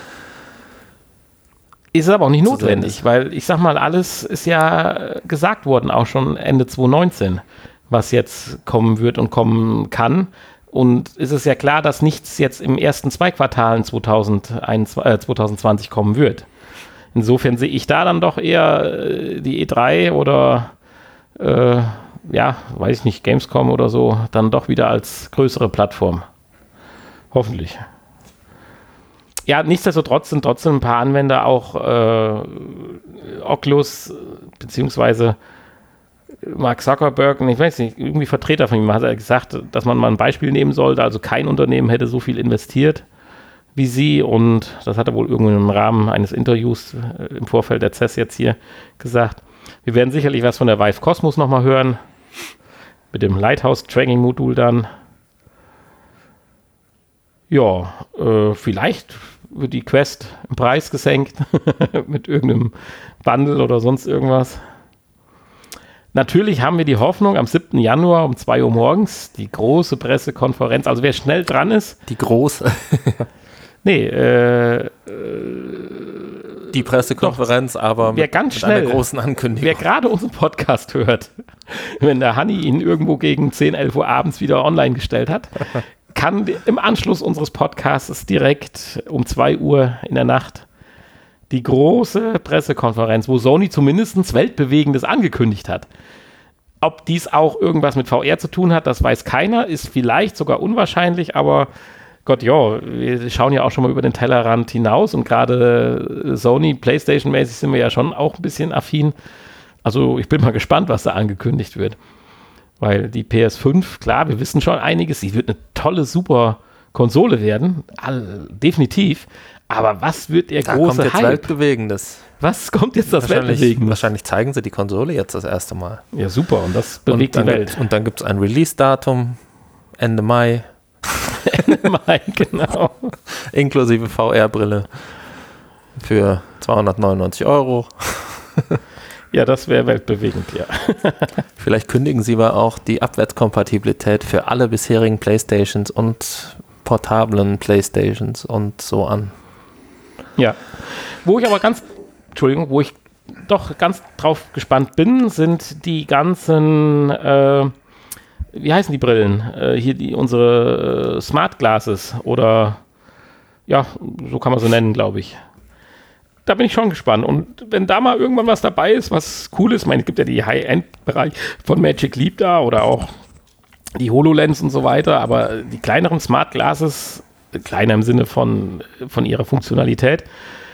ist aber auch nicht notwendig, weil ich sag mal, alles ist ja gesagt worden, auch schon Ende zwanzig neunzehn, was jetzt kommen wird und kommen kann. Und es ist ja klar, dass nichts jetzt im ersten zwei Quartalen zwanzig zwanzig kommen wird. Insofern sehe ich da dann doch eher die E drei oder äh, ja, weiß ich nicht, Gamescom oder so, dann doch wieder als größere Plattform. Hoffentlich. Ja, nichtsdestotrotz sind trotzdem ein paar Anwender auch äh, Oculus beziehungsweise Mark Zuckerberg, und ich weiß nicht, irgendwie Vertreter von ihm hat er gesagt, dass man mal ein Beispiel nehmen sollte. Also kein Unternehmen hätte so viel investiert wie sie, und das hat er wohl irgendwie im Rahmen eines Interviews äh, im Vorfeld der C E S jetzt hier gesagt. Wir werden sicherlich was von der Vive Cosmos nochmal hören, mit dem Lighthouse-Tracking-Modul dann. Ja, äh, vielleicht wird die Quest im Preis gesenkt mit irgendeinem Bundle oder sonst irgendwas. Natürlich haben wir die Hoffnung, am siebten Januar um zwei Uhr morgens die große Pressekonferenz, also wer schnell dran ist. Die große? nee, äh, äh, die Pressekonferenz, doch, aber wer ganz mit schnell, einer großen Ankündigung. Wer gerade unseren Podcast hört, wenn der Hanni ihn irgendwo gegen zehn, elf Uhr abends wieder online gestellt hat, kann im Anschluss unseres Podcasts direkt um zwei Uhr in der Nacht die große Pressekonferenz, wo Sony zumindest Weltbewegendes angekündigt hat. Ob dies auch irgendwas mit V R zu tun hat, das weiß keiner, ist vielleicht sogar unwahrscheinlich, aber Gott, ja, wir schauen ja auch schon mal über den Tellerrand hinaus, und gerade Sony, PlayStation-mäßig sind wir ja schon auch ein bisschen affin. Also ich bin mal gespannt, was da angekündigt wird. Weil die P S fünf, klar, wir wissen schon einiges, sie wird eine tolle, super Konsole werden, all, definitiv. Aber was wird der da große kommt jetzt Hype? Weltbewegendes. Was kommt jetzt das wahrscheinlich, Weltbewegendes? Wahrscheinlich zeigen sie die Konsole jetzt das erste Mal. Ja, super, und das bewegt und die Welt. Gibt, und dann gibt es ein Release-Datum, Ende Mai. Ende Mai, genau. Inklusive V R-Brille für zweihundertneunundneunzig Euro. Ja, das wäre weltbewegend, ja. Vielleicht kündigen sie aber auch die Abwärtskompatibilität für alle bisherigen Playstations und portablen Playstations und so an. Ja. Wo ich aber ganz, Entschuldigung, wo ich doch ganz drauf gespannt bin, sind die ganzen, äh, wie heißen die Brillen? Äh, hier die, unsere äh, Smart Glasses oder, ja, so kann man sie nennen, glaube ich. Da bin ich schon gespannt. Und wenn da mal irgendwann was dabei ist, was cool ist, ich meine, es gibt ja die High-End-Bereich von Magic Leap da oder auch die HoloLens und so weiter, aber die kleineren Smart Glasses, kleiner im Sinne von, von ihrer Funktionalität,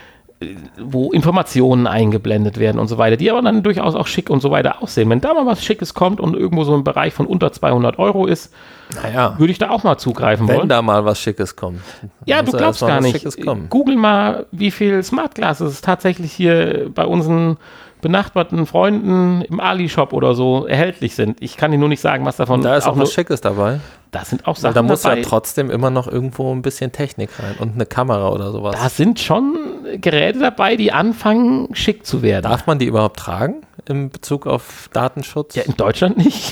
wo Informationen eingeblendet werden und so weiter, die aber dann durchaus auch schick und so weiter aussehen. Wenn da mal was Schickes kommt und irgendwo so ein Bereich von unter zweihundert Euro ist, naja, würde ich da auch mal zugreifen wenn wollen. Wenn da mal was Schickes kommt. Ja, du glaubst gar nicht. Google mal, wie viel Smart Glasses tatsächlich hier bei unseren benachbarten Freunden im Ali-Shop oder so erhältlich sind. Ich kann dir nur nicht sagen, was davon... Da ist auch, auch was Schickes dabei. Da sind auch Sachen dabei. Da muss dabei. ja trotzdem immer noch irgendwo ein bisschen Technik rein und eine Kamera oder sowas. Da sind schon Geräte dabei, die anfangen, schick zu werden. Darf man die überhaupt tragen in Bezug auf Datenschutz? Ja, in Deutschland nicht.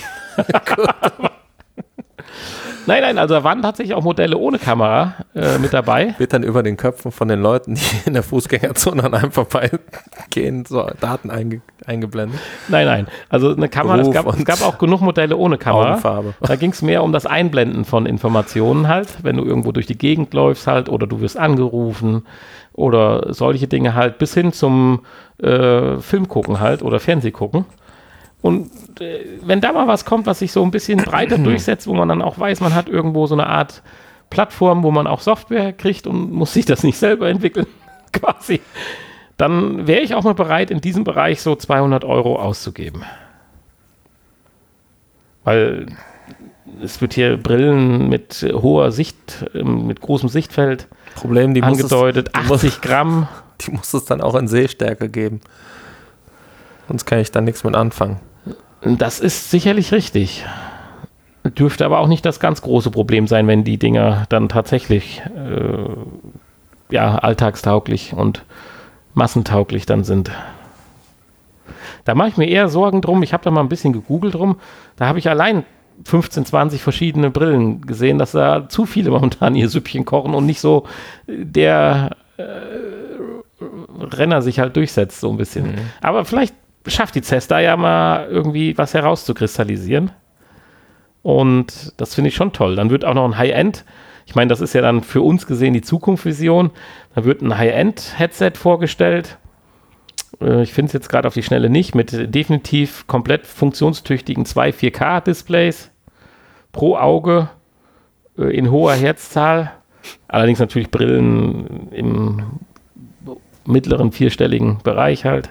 Nein, nein, also da waren tatsächlich auch Modelle ohne Kamera äh, mit dabei. Wird dann über den Köpfen von den Leuten, die in der Fußgängerzone an einem vorbeigehen, so Daten einge eingeblendet? Nein, nein, also eine Kamera, es gab, es gab auch genug Modelle ohne Kamera. Augenfarbe. Da ging es mehr um das Einblenden von Informationen halt, wenn du irgendwo durch die Gegend läufst halt oder du wirst angerufen oder solche Dinge halt, bis hin zum äh, Film gucken halt oder Fernseh gucken. Und äh, wenn da mal was kommt, was sich so ein bisschen breiter durchsetzt, wo man dann auch weiß, man hat irgendwo so eine Art Plattform, wo man auch Software kriegt und muss sich das nicht selber entwickeln, quasi, dann wäre ich auch mal bereit, in diesem Bereich so zweihundert Euro auszugeben. Weil es wird hier Brillen mit hoher Sicht, mit großem Sichtfeld Problem, die angedeutet, muss es, die achtzig muss, Gramm. Die muss es dann auch in Sehstärke geben. Sonst kann ich da nichts mit anfangen. Das ist sicherlich richtig. Dürfte aber auch nicht das ganz große Problem sein, wenn die Dinger dann tatsächlich äh, ja, alltagstauglich und massentauglich dann sind. Da mache ich mir eher Sorgen drum. Ich habe da mal ein bisschen gegoogelt drum. Da habe ich allein fünfzehn, zwanzig verschiedene Brillen gesehen, dass da zu viele momentan ihr Süppchen kochen und nicht so der äh, Renner sich halt durchsetzt, so ein bisschen. Mhm. Aber vielleicht schafft die Zeiss da ja mal irgendwie was herauszukristallisieren. Und das finde ich schon toll. Dann wird auch noch ein High-End, ich meine, das ist ja dann für uns gesehen die Zukunftsvision, dann wird ein High-End-Headset vorgestellt. Äh, ich finde es jetzt gerade auf die Schnelle nicht, mit definitiv komplett funktionstüchtigen zwei vier K-Displays pro Auge äh, in hoher Herzzahl. Allerdings natürlich Brillen im mittleren vierstelligen Bereich halt.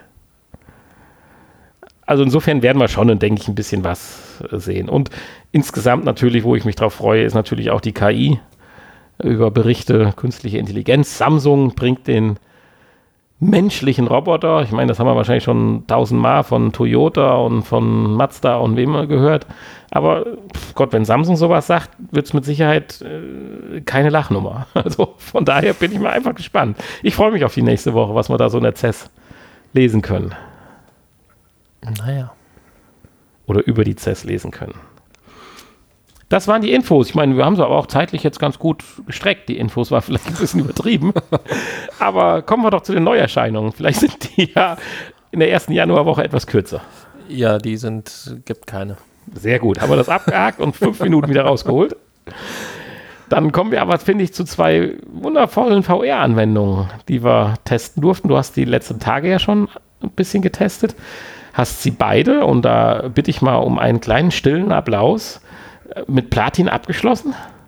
Also insofern werden wir schon, denke ich, ein bisschen was sehen. Und insgesamt natürlich, wo ich mich drauf freue, ist natürlich auch die K I über Berichte, künstliche Intelligenz. Samsung bringt den menschlichen Roboter. Ich meine, das haben wir wahrscheinlich schon tausendmal von Toyota und von Mazda und wem gehört. Aber Gott, wenn Samsung sowas sagt, wird es mit Sicherheit äh, keine Lachnummer. Also von daher bin ich mal einfach gespannt. Ich freue mich auf die nächste Woche, was wir da so in der Zeiss lesen können. Naja. Oder über die Zeiss lesen können. Das waren die Infos. Ich meine, wir haben sie aber auch zeitlich jetzt ganz gut gestreckt. Die Infos war vielleicht ein bisschen übertrieben. Aber kommen wir doch zu den Neuerscheinungen. Vielleicht sind die ja in der ersten Januarwoche etwas kürzer. Ja, die sind, gibt keine. Sehr gut. Haben wir das abgehakt und fünf Minuten wieder rausgeholt. Dann kommen wir aber, finde ich, zu zwei wundervollen V R-Anwendungen, die wir testen durften. Du hast die letzten Tage ja schon ein bisschen getestet. Hast sie beide, und da bitte ich mal um einen kleinen stillen Applaus, mit Platin abgeschlossen.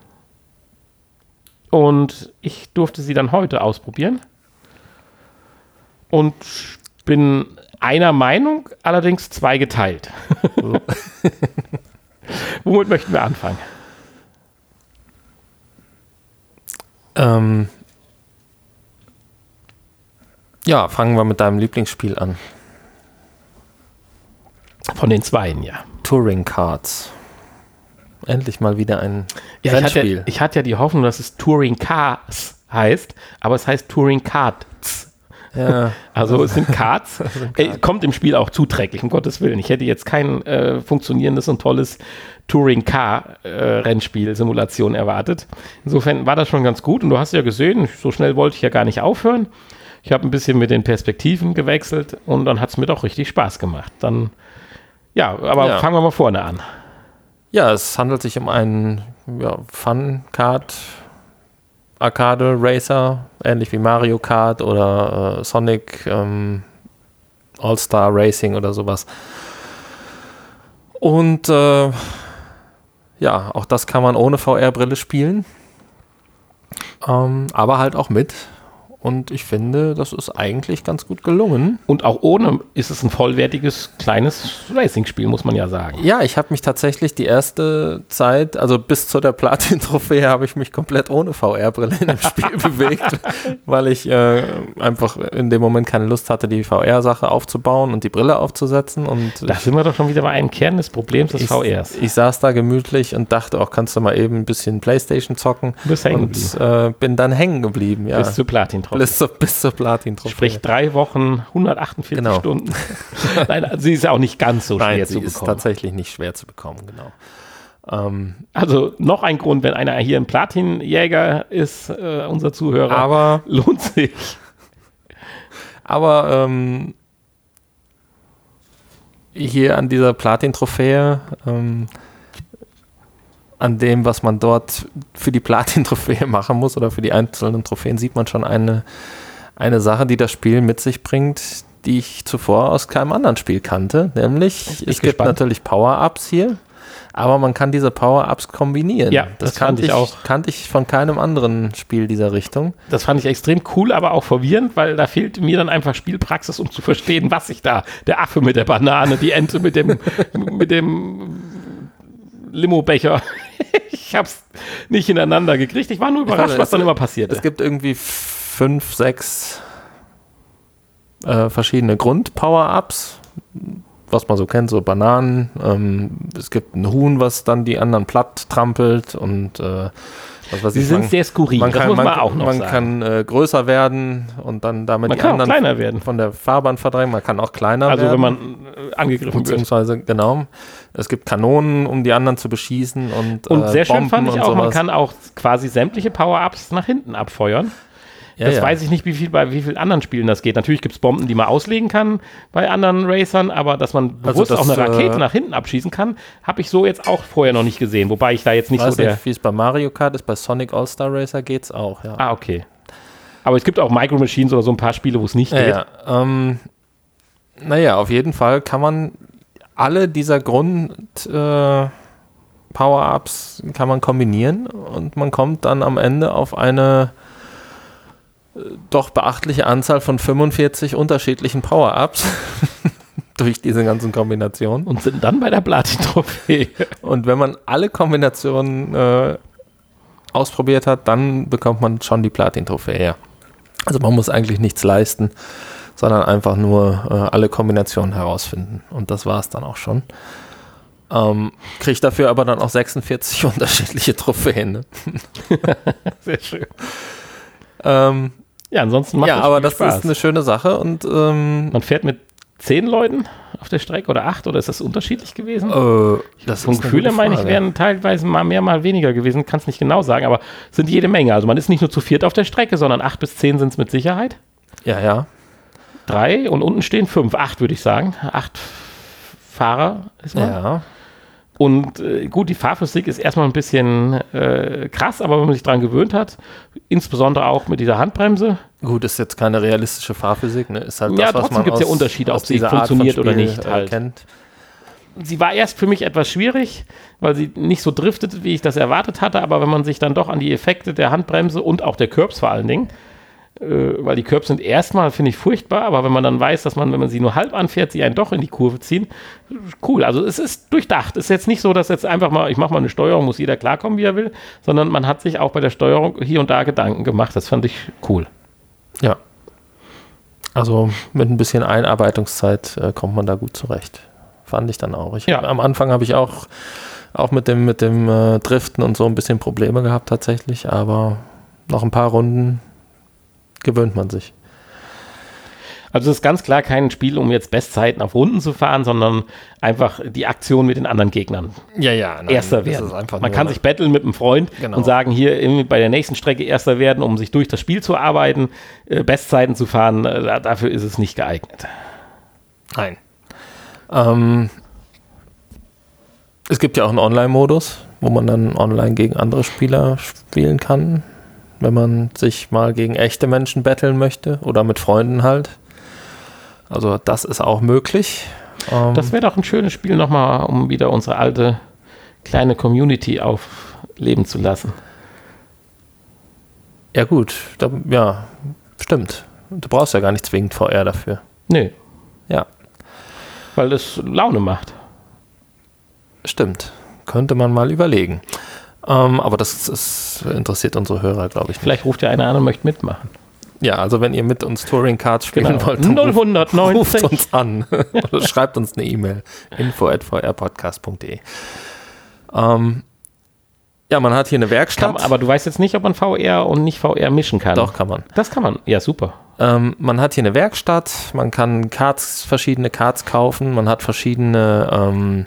Und ich durfte sie dann heute ausprobieren. Und bin einer Meinung, allerdings zwei geteilt. Womit möchten wir anfangen? Ähm ja, fangen wir mit deinem Lieblingsspiel an. Von den Zweien, ja. Touring Cards. Endlich mal wieder ein ja, Rennspiel. Ich hatte, ich hatte ja die Hoffnung, dass es Touring Cars heißt, aber es heißt Touring Cards. Ja. Also es sind Cards. Äh, kommt im Spiel auch zuträglich, um Gottes Willen. Ich hätte jetzt kein äh, funktionierendes und tolles Touring Car äh, Rennspiel, Simulation erwartet. Insofern war das schon ganz gut. Und du hast ja gesehen, so schnell wollte ich ja gar nicht aufhören. Ich habe ein bisschen mit den Perspektiven gewechselt und dann hat es mir doch richtig Spaß gemacht. Dann, ja, aber ja. Fangen wir mal vorne an. Ja, es handelt sich um einen ja, Fun-Kart Arcade Racer, ähnlich wie Mario Kart oder äh, Sonic ähm, All-Star Racing oder sowas. Und äh, ja, auch das kann man ohne V R-Brille spielen, ähm, aber halt auch mit. Und ich finde, das ist eigentlich ganz gut gelungen. Und auch ohne ist es ein vollwertiges, kleines Racing-Spiel, muss man ja sagen. Ja, ich habe mich tatsächlich die erste Zeit, also bis zu der Platin-Trophäe, habe ich mich komplett ohne V R-Brille in dem Spiel bewegt, weil ich äh, einfach in dem Moment keine Lust hatte, die V R-Sache aufzubauen und die Brille aufzusetzen. Und da sind wir doch schon wieder bei einem Kern des Problems des ich, V Rs. Ich saß da gemütlich und dachte auch, kannst du mal eben ein bisschen Playstation zocken. Du bist hängen und äh, bin dann hängen geblieben. Ja. Bis zur Platin-Trophäe. Bis zur, bis zur Platin-Trophäe. Sprich drei Wochen, hundertachtundvierzig genau. Stunden. Nein, sie ist auch nicht ganz so Nein, schwer zu bekommen. Nein, sie ist tatsächlich nicht schwer zu bekommen, genau. Ähm, also noch ein Grund, wenn einer hier ein Platinjäger ist, äh, unser Zuhörer, aber lohnt sich. Aber ähm, hier an dieser Platin-Trophäe, ähm, an dem, was man dort für die Platin-Trophäe machen muss oder für die einzelnen Trophäen, sieht man schon eine, eine Sache, die das Spiel mit sich bringt, die ich zuvor aus keinem anderen Spiel kannte. Nämlich, es gibt gespannt. natürlich Power-Ups hier, aber man kann diese Power-Ups kombinieren. Ja, das, das kannte ich auch. Kannte ich von keinem anderen Spiel dieser Richtung. Das fand ich extrem cool, aber auch verwirrend, weil da fehlt mir dann einfach Spielpraxis, um zu verstehen, was ich da, der Affe mit der Banane, die Ente mit dem, mit dem Limo-Becher. Ich hab's nicht ineinander gekriegt. Ich war nur überrascht, glaube, was dann immer passiert. Es gibt irgendwie fünf, sechs äh, verschiedene Grund-Power-Ups, was man so kennt, so Bananen. Ähm, es gibt ein Huhn, was dann die anderen platt trampelt und äh, was weiß Sie ich, sind man, sehr skurril, man das kann, muss man, man auch noch Man sagen. kann äh, größer werden und dann damit man die kann anderen auch kleiner werden. von der Fahrbahn verdrängen. Man kann auch kleiner also werden. Also wenn man äh, angegriffen beziehungsweise, wird. Genau. Es gibt Kanonen, um die anderen zu beschießen. Und, und äh, sehr Bomben schön fand ich auch, sowas. Man kann auch quasi sämtliche Power-Ups nach hinten abfeuern. Ja, das ja. weiß ich nicht, wie viel bei wie vielen anderen Spielen das geht. Natürlich gibt es Bomben, die man auslegen kann bei anderen Racern, aber dass man bewusst also das, auch eine Rakete äh, nach hinten abschießen kann, habe ich so jetzt auch vorher noch nicht gesehen. Wobei ich da jetzt nicht weiß so der... nicht, wie es bei Mario Kart ist, bei Sonic All-Star Racer geht's auch, ja. Ah, okay. Aber es gibt auch Micro Machines oder so ein paar Spiele, wo es nicht ja, geht. Ja, ähm, naja, auf jeden Fall kann man alle dieser Grund äh, Power-Ups kann man kombinieren und man kommt dann am Ende auf eine doch beachtliche Anzahl von fünfundvierzig unterschiedlichen Power-Ups durch diese ganzen Kombinationen. Und sind dann bei der Platin-Trophäe. Und wenn man alle Kombinationen äh, ausprobiert hat, dann bekommt man schon die Platin-Trophäe. Ja. Also man muss eigentlich nichts leisten, sondern einfach nur äh, alle Kombinationen herausfinden. Und das war es dann auch schon. Ähm, kriegt dafür aber dann auch sechsundvierzig unterschiedliche Trophäen. Ne? Sehr schön. Ähm, Ja, ansonsten macht ja, das aber Spiel das Spaß. ist eine schöne Sache und ähm, man fährt mit zehn Leuten auf der Strecke oder acht oder ist das unterschiedlich gewesen? Äh, das Vom ist eine Gefühl her gute meine ich, Frage. wären teilweise mal mehr, mal weniger gewesen, kann es nicht genau sagen, aber es sind jede Menge. Also man ist nicht nur zu viert auf der Strecke, sondern acht bis zehn sind es mit Sicherheit. Ja, ja. Drei und unten stehen fünf, acht würde ich sagen. Acht Fahrer ist man. Ja. Und äh, gut, die Fahrphysik ist erstmal ein bisschen äh, krass, aber wenn man sich daran gewöhnt hat, insbesondere auch mit dieser Handbremse. Gut, ist jetzt keine realistische Fahrphysik, ne? Ist halt Ja, das, was trotzdem man gibt's ja aus- Unterschiede, aus ob sie dieser Art funktioniert von oder Spiel, nicht äh, halt. kennt. Sie war erst für mich etwas schwierig, weil sie nicht so driftet, wie ich das erwartet hatte, aber wenn man sich dann doch an die Effekte der Handbremse und auch der Curbs vor allen Dingen, äh, weil die Curbs sind erstmal, finde ich, furchtbar, aber wenn man dann weiß, dass man, wenn man sie nur halb anfährt, sie einen doch in die Kurve ziehen, cool. Also es ist durchdacht. Es ist jetzt nicht so, dass jetzt einfach mal, ich mache mal eine Steuerung, muss jeder klarkommen, wie er will, sondern man hat sich auch bei der Steuerung hier und da Gedanken gemacht. Das fand ich cool. Ja. Also mit ein bisschen Einarbeitungszeit äh, kommt man da gut zurecht. Fand ich dann auch. Ich, Ja. Am Anfang habe ich auch, auch mit dem, mit dem äh, Driften und so ein bisschen Probleme gehabt tatsächlich, aber nach ein paar Runden gewöhnt man sich. Also es ist ganz klar kein Spiel, um jetzt Bestzeiten auf Runden zu fahren, sondern einfach die Aktion mit den anderen Gegnern. Ja, ja. Nein, Erster das werden. ist einfach Man nur- kann sich battlen mit einem Freund Genau. und sagen, hier irgendwie bei der nächsten Strecke Erster werden, um sich durch das Spiel zu arbeiten, äh, Bestzeiten zu fahren, äh, da- dafür ist es nicht geeignet. Nein. Ähm, es gibt ja auch einen Online-Modus, wo man dann online gegen andere Spieler spielen kann, wenn man sich mal gegen echte Menschen battlen möchte oder mit Freunden halt. Also das ist auch möglich. Ähm, Das wäre doch ein schönes Spiel nochmal, um wieder unsere alte kleine Community aufleben zu lassen. ja gut, da, ja, stimmt. Du brauchst ja gar nicht zwingend V R dafür. Nö, Ja, weil das Laune macht. stimmt. Könnte man mal überlegen. Ähm, aber das, das interessiert unsere Hörer, glaube ich, nicht. Vielleicht ruft ja einer an und möchte mitmachen. Ja, also wenn ihr mit uns Touring Cards spielen Genau. wollt, dann ruft, ruft null neunzig. uns an oder schreibt uns eine E-Mail. info at v r podcast punkt d e. Ähm, ja, man hat hier eine Werkstatt. Kann, aber du weißt jetzt nicht, ob man V R und nicht V R mischen kann. Doch, kann man. Das kann man. Ja, super. Ähm, man hat hier eine Werkstatt, man kann Karts, verschiedene Karts kaufen, man hat verschiedene ähm,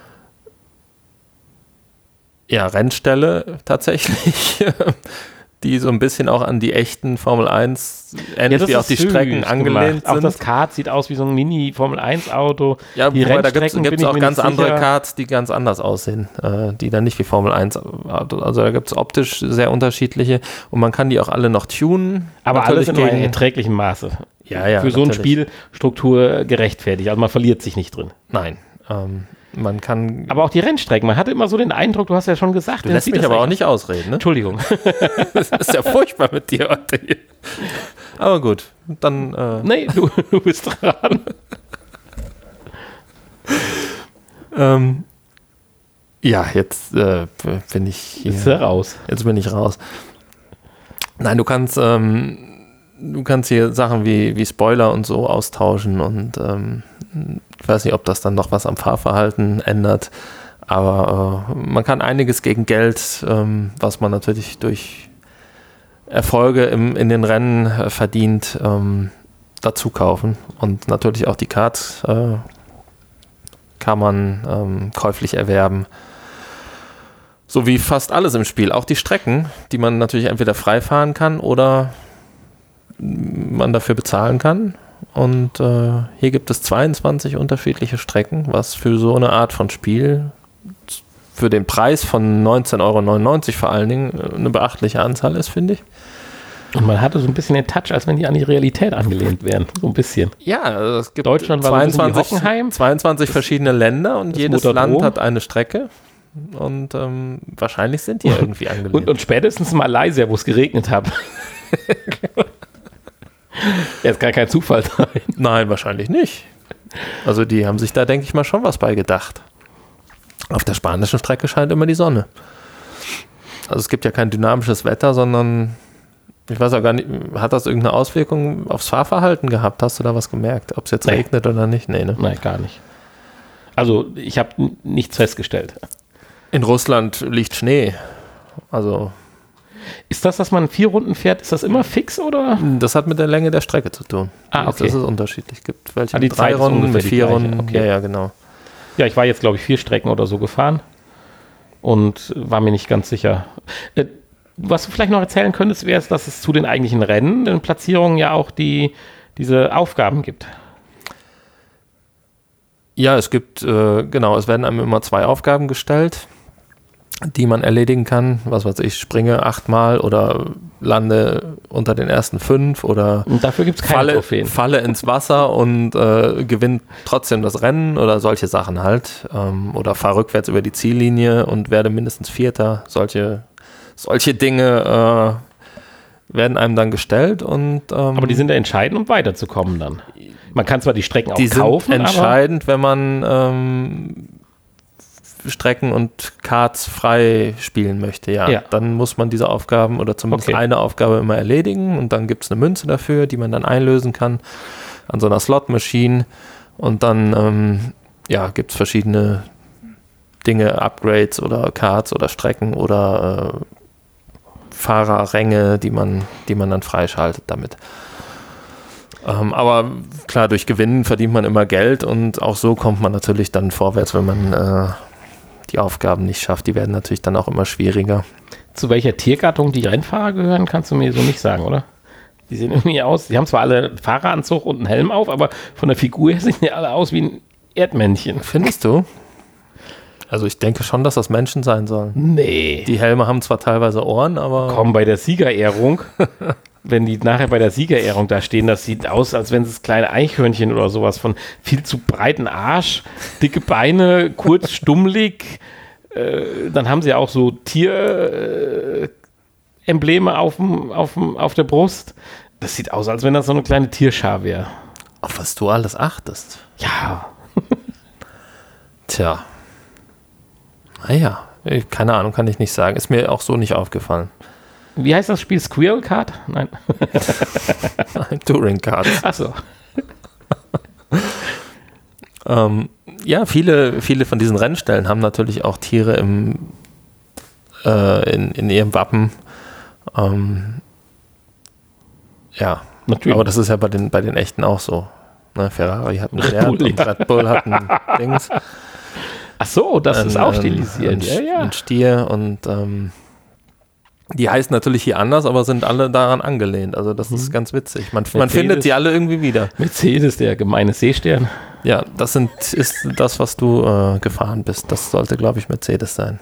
ja, Rennställe tatsächlich, die so ein bisschen auch an die echten Formel eins, ähnlich das wie auch ist die süß Strecken angelehnt gemacht. Auch sind. das Kart sieht aus wie so ein Mini-Formel eins Auto. Ja, die wobei, da gibt Rennstrecken bin es ich auch mir ganz nicht andere sicher. Karts, die ganz anders aussehen, äh, die dann nicht wie Formel eins, also da gibt es optisch sehr unterschiedliche und man kann die auch alle noch tunen. Aber alles Natürlich in einem gegen- erträglichen Maße. Ja, ja, Für so eine natürlich. Spielstruktur gerechtfertigt. Also man verliert sich nicht drin. Nein, ähm, man kann, Aber auch die Rennstrecken. Man hatte immer so den Eindruck, du hast ja schon gesagt. du dann lässt sieht mich das aber auch eigentlich- nicht ausreden, ne? Entschuldigung. Das ist ja furchtbar mit dir heute hier. Aber gut, dann äh, Nee, du, du bist dran. ähm, Ja, jetzt äh, bin ich hier. Ist er raus? Jetzt bin ich raus. Nein, du kannst, ähm, du kannst hier Sachen wie, wie Spoiler und so austauschen und ähm, ich weiß nicht, ob das dann noch was am Fahrverhalten ändert, aber äh, man kann einiges gegen Geld, ähm, was man natürlich durch Erfolge im, in den Rennen äh, verdient, ähm, dazu kaufen und natürlich auch die Karts äh, kann man ähm, käuflich erwerben. So wie fast alles im Spiel. Auch die Strecken, die man natürlich entweder frei fahren kann oder man dafür bezahlen kann. Und äh, hier gibt es zweiundzwanzig unterschiedliche Strecken, was für so eine Art von Spiel, für den Preis von neunzehn Euro neunundneunzig vor allen Dingen, eine beachtliche Anzahl ist, finde ich. Und man hatte so ein bisschen den Touch, als wenn die an die Realität angelehnt wären. So ein bisschen. Ja, also es gibt Deutschland war zweiundzwanzig, so Hockenheim. zweiundzwanzig verschiedene Länder und jedes Motordrom. Land hat eine Strecke. Und ähm, wahrscheinlich sind die ja irgendwie angelehnt. Und, und spätestens Malaysia, wo es geregnet hat. Jetzt gar kein Zufall sein. Nein, wahrscheinlich nicht. Also die haben sich da, denke ich mal, schon was bei gedacht. Auf der spanischen Strecke scheint immer die Sonne. Also es gibt ja kein dynamisches Wetter, sondern ich weiß auch gar nicht, hat das irgendeine Auswirkung aufs Fahrverhalten gehabt? Hast du da was gemerkt? Ob es jetzt Nee. regnet oder nicht? Nee, ne? Nein, gar nicht. Also ich habe n- nichts festgestellt. In Russland liegt Schnee. Also Ist das, dass man vier Runden fährt, ist das immer fix oder? das hat mit der Länge der Strecke zu tun. Ah, okay. Das ist unterschiedlich. Es gibt welche Ah, die mit drei Zeit ist Runden, ungefähr mit die vier gleiche. Runden. Okay. Ja, ja, genau. Ja, ich war jetzt, glaube ich, vier Strecken oder so gefahren und war mir nicht ganz sicher. Äh, was du vielleicht noch erzählen könntest, wäre es, dass es zu den eigentlichen Rennen, den Platzierungen ja auch die, diese Aufgaben gibt. Ja, es gibt, äh, genau, es werden einem immer zwei Aufgaben gestellt, die man erledigen kann. Was weiß ich, springe achtmal oder lande unter den ersten fünf oder Und dafür gibt es keine falle, Trophäen. falle ins Wasser und äh, gewinne trotzdem das Rennen oder solche Sachen halt. Ähm, oder fahre rückwärts über die Ziellinie und werde mindestens Vierter. Solche, solche Dinge äh, werden einem dann gestellt. Und, ähm, Aber die sind ja entscheidend, um weiterzukommen dann. Man kann zwar die Strecken auch die kaufen, sind aber entscheidend, wenn man ähm, Strecken und Karts frei spielen möchte. Ja, Ja. dann muss man diese Aufgaben oder zumindest Okay. eine Aufgabe immer erledigen und dann gibt es eine Münze dafür, die man dann einlösen kann an so einer Slot-Machine und dann ähm, ja, gibt es verschiedene Dinge, Upgrades oder Karts oder Strecken oder äh, Fahrerränge, die man, die man dann freischaltet damit. Ähm, aber klar, durch Gewinnen verdient man immer Geld und auch so kommt man natürlich dann vorwärts, wenn man äh, die Aufgaben nicht schafft. Die werden natürlich dann auch immer schwieriger. zu welcher Tiergattung die Rennfahrer gehören, kannst du mir so nicht sagen, oder? Die sehen irgendwie aus, die haben zwar alle einen Fahreranzug und einen Helm auf, aber von der Figur her sehen die alle aus wie ein Erdmännchen. Findest du? Also ich denke schon, dass das Menschen sein sollen. Nee. Die Helme haben zwar teilweise Ohren, aber... Komm, bei der Siegerehrung, wenn die nachher bei der Siegerehrung da stehen, das sieht aus, als wenn es kleine Eichhörnchen oder sowas von viel zu breiten Arsch, dicke Beine, kurz, stummelig. Äh, dann haben sie auch so Tierembleme äh, auf, auf, auf der Brust. Das sieht aus, als wenn das so eine kleine Tierschar wäre. Auf was du alles achtest. Ja. Tja. Naja, keine Ahnung, kann ich nicht sagen. Ist mir auch so nicht aufgefallen. Wie heißt das Spiel? Squirrel Card? Nein. Touring Cards. Achso. Ähm, ja, viele, viele von diesen Rennstellen haben natürlich auch Tiere im, äh, in, in ihrem Wappen. Ähm, ja, Natürlich. aber das ist ja bei den, bei den echten auch so. Ne, Ferrari hat ein Red Pferd Bull, und ja. Red Bull hat ein Dings. Ach so, das ein, ist auch ähm, stilisiert. Ein, ja, ja. ein Stier und ähm, die heißen natürlich hier anders, aber sind alle daran angelehnt. Also das ist ganz witzig. Man, man Mercedes. findet sie alle irgendwie wieder. Mercedes, der gemeine Seestern. Ja, das sind, ist das, was du äh, gefahren bist. Das sollte, glaube ich, Mercedes sein.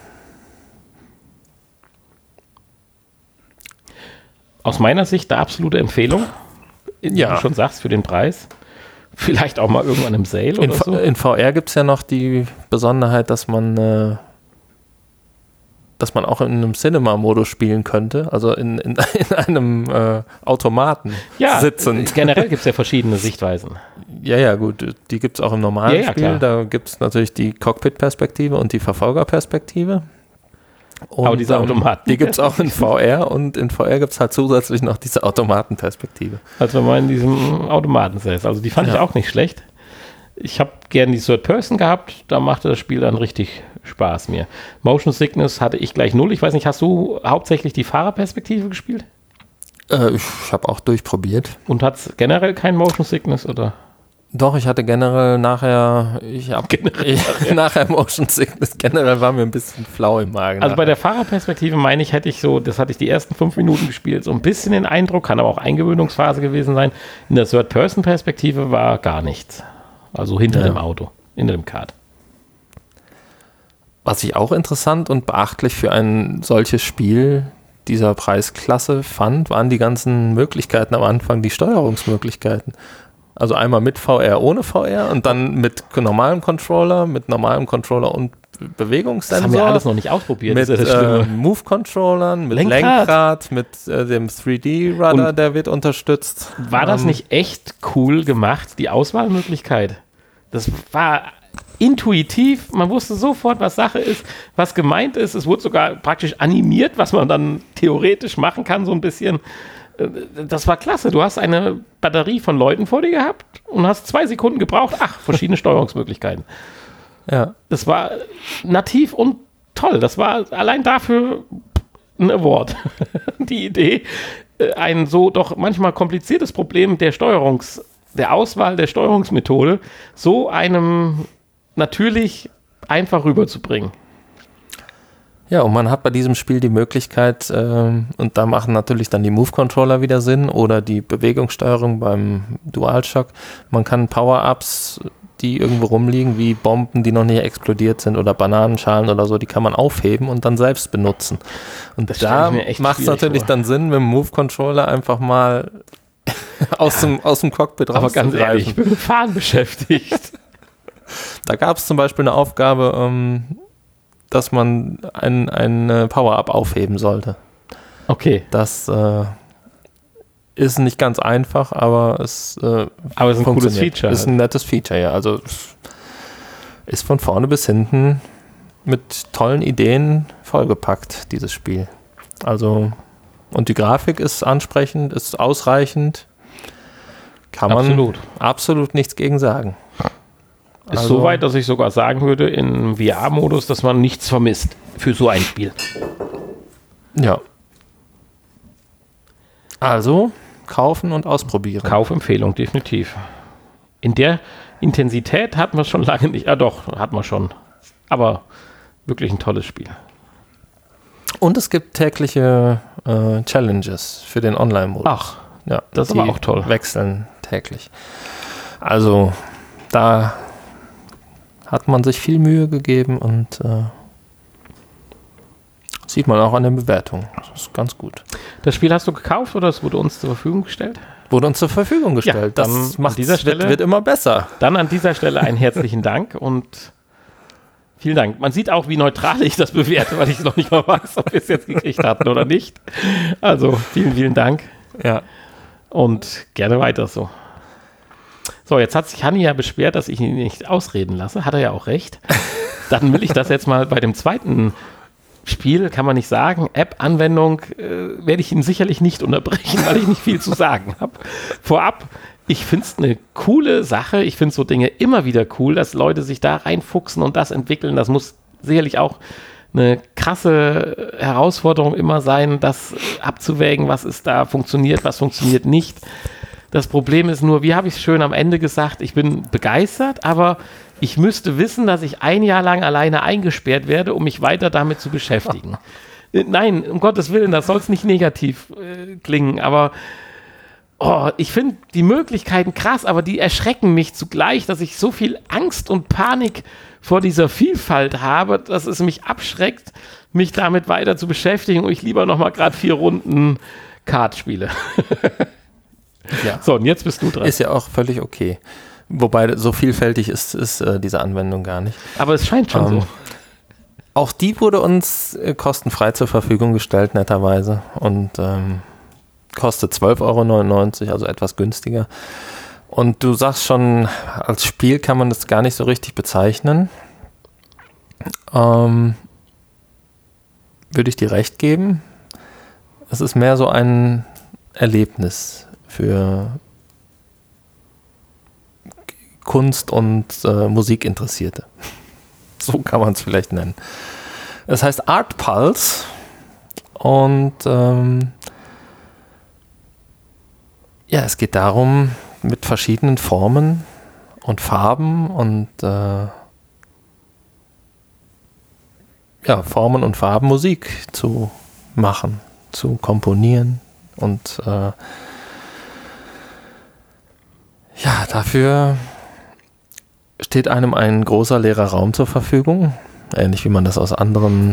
Aus meiner Sicht eine absolute Empfehlung. Wie Ja. du schon sagst, für den Preis. Vielleicht auch mal irgendwann im Sale In, oder V- so. in V R gibt es ja noch die Besonderheit, dass man äh, dass man auch in einem Cinema-Modus spielen könnte, also in, in, in einem äh, Automaten ja, sitzend. Generell gibt es ja verschiedene Sichtweisen. Ja, ja, gut, die gibt es auch im normalen ja, ja, Spiel. Klar. Da gibt es natürlich die Cockpit-Perspektive und die Verfolgerperspektive. Und, aber diese Automaten. Ähm, die gibt es auch in V R und in V R gibt es halt zusätzlich noch diese Automatenperspektive. Also wenn man in diesem Automaten sitzt. Also die fand ja. ich auch nicht schlecht. Ich habe gern die Third Person gehabt, da machte das Spiel dann richtig Spaß mir. Motion Sickness hatte ich gleich null. Ich weiß nicht, hast du hauptsächlich die Fahrerperspektive gespielt? Äh, ich habe auch durchprobiert. Und hat es generell kein Motion Sickness, oder? Doch, ich hatte generell nachher, ich habe nachher. nachher Motion Sickness, generell war mir ein bisschen flau im Magen. Also nachher. Bei der Fahrerperspektive meine ich, hätte ich so, das hatte ich die ersten fünf Minuten gespielt, so ein bisschen den Eindruck, kann aber auch Eingewöhnungsphase gewesen sein. In der Third-Person-Perspektive war gar nichts. Also hinter ja. dem Auto, hinter dem Kart. Was ich auch interessant und beachtlich für ein solches Spiel dieser Preisklasse fand, waren die ganzen Möglichkeiten am Anfang, die Steuerungsmöglichkeiten. Also einmal mit V R, ohne V R und dann mit normalem Controller, mit normalem Controller und Bewegungssensor. Das haben wir alles noch nicht ausprobiert. Mit äh, Move-Controllern, mit Lenkrad, Lenkrad mit äh, dem drei D-Rudder, der wird unterstützt. War das ähm, nicht echt cool gemacht, die Auswahlmöglichkeit? Das war intuitiv, man wusste sofort, was Sache ist, was gemeint ist. Es wurde sogar praktisch animiert, was man dann theoretisch machen kann, so ein bisschen. Das war klasse. Du hast eine Batterie von Leuten vor dir gehabt und hast zwei Sekunden gebraucht. Ach, verschiedene Steuerungsmöglichkeiten. Ja. Das war nativ und toll. Das war allein dafür ein Award. Die Idee, ein so doch manchmal kompliziertes Problem der Steuerungs, der Auswahl der Steuerungsmethode so einem natürlich einfach rüberzubringen. Ja, und man hat bei diesem Spiel die Möglichkeit, ähm, und da machen natürlich dann die Move-Controller wieder Sinn oder die Bewegungssteuerung beim DualShock. Man kann Power-Ups, die irgendwo rumliegen, wie Bomben, die noch nicht explodiert sind oder Bananenschalen oder so, die kann man aufheben und dann selbst benutzen. Und das da macht es natürlich vor. dann Sinn, mit dem Move-Controller einfach mal aus, ja. dem, aus dem Cockpit rauszugreifen. Aber ganz ehrlich, ich bin mit Fahren beschäftigt. Da gab es zum Beispiel eine Aufgabe, ähm, dass man ein, ein Power-Up aufheben sollte. Okay. Das äh, ist nicht ganz einfach, aber es äh, aber es ist ein cooles Feature. Ist ein nettes Feature, ja. Also ist von vorne bis hinten mit tollen Ideen vollgepackt, dieses Spiel. Also, und die Grafik ist ansprechend, ist ausreichend. Kann man absolut, absolut nichts gegen sagen. Ist also, so weit, dass ich sogar sagen würde, im V R-Modus, dass man nichts vermisst für so ein Spiel. Ja. Also, kaufen und ausprobieren. Kaufempfehlung, definitiv. In der Intensität hatten wir schon lange nicht. Ah doch, hatten wir schon. Aber wirklich ein tolles Spiel. Und es gibt tägliche äh, Challenges für den Online-Modus. Ach, ja, das ist aber auch toll. Wechseln täglich. Also, da hat man sich viel Mühe gegeben und äh, sieht man auch an den Bewertungen. Das ist ganz gut. Das Spiel hast du gekauft oder es wurde uns zur Verfügung gestellt? Wurde uns zur Verfügung gestellt. Ja, das macht dieser Stelle, wird, wird immer besser. Dann an dieser Stelle einen herzlichen Dank und vielen Dank. Man sieht auch, wie neutral ich das bewerte, weil ich noch nicht mal weiß, ob wir es jetzt gekriegt hatten oder nicht. Also vielen, vielen Dank. Ja. Und gerne weiter so. So, jetzt hat sich Hanni ja beschwert, dass ich ihn nicht ausreden lasse. Hat er ja auch recht. Dann will ich das jetzt mal bei dem zweiten Spiel, kann man nicht sagen, App-Anwendung, äh, werde ich ihn sicherlich nicht unterbrechen, weil ich nicht viel zu sagen habe. Vorab, ich finde es eine coole Sache. Ich finde so Dinge immer wieder cool, dass Leute sich da reinfuchsen und das entwickeln. Das muss sicherlich auch eine krasse Herausforderung immer sein, das abzuwägen, was ist da funktioniert, was funktioniert nicht. Das Problem ist nur, wie habe ich es schön am Ende gesagt, ich bin begeistert, aber ich müsste wissen, dass ich ein Jahr lang alleine eingesperrt werde, um mich weiter damit zu beschäftigen. Nein, um Gottes Willen, das soll es nicht negativ äh, klingen, aber oh, ich finde die Möglichkeiten krass, aber die erschrecken mich zugleich, dass ich so viel Angst und Panik vor dieser Vielfalt habe, dass es mich abschreckt, mich damit weiter zu beschäftigen und ich lieber nochmal gerade vier Runden Kart spiele. Ja. So, und jetzt bist du dran. Ist ja auch völlig okay. Wobei, so vielfältig ist, ist äh, diese Anwendung gar nicht. Aber es scheint schon ähm, so. Auch die wurde uns äh, kostenfrei zur Verfügung gestellt, netterweise. Und ähm, kostet zwölf Euro neunundneunzig, also etwas günstiger. Und du sagst schon, als Spiel kann man das gar nicht so richtig bezeichnen. Ähm, würde ich dir recht geben. Es ist mehr so ein Erlebnis für Kunst- und äh, Musikinteressierte. So kann man es vielleicht nennen. Es heißt Art Pulse und ähm, ja, es geht darum, mit verschiedenen Formen und Farben und äh, ja, Formen und Farben Musik zu machen, zu komponieren und äh, ja, dafür steht einem ein großer leerer Raum zur Verfügung, ähnlich wie man das aus anderen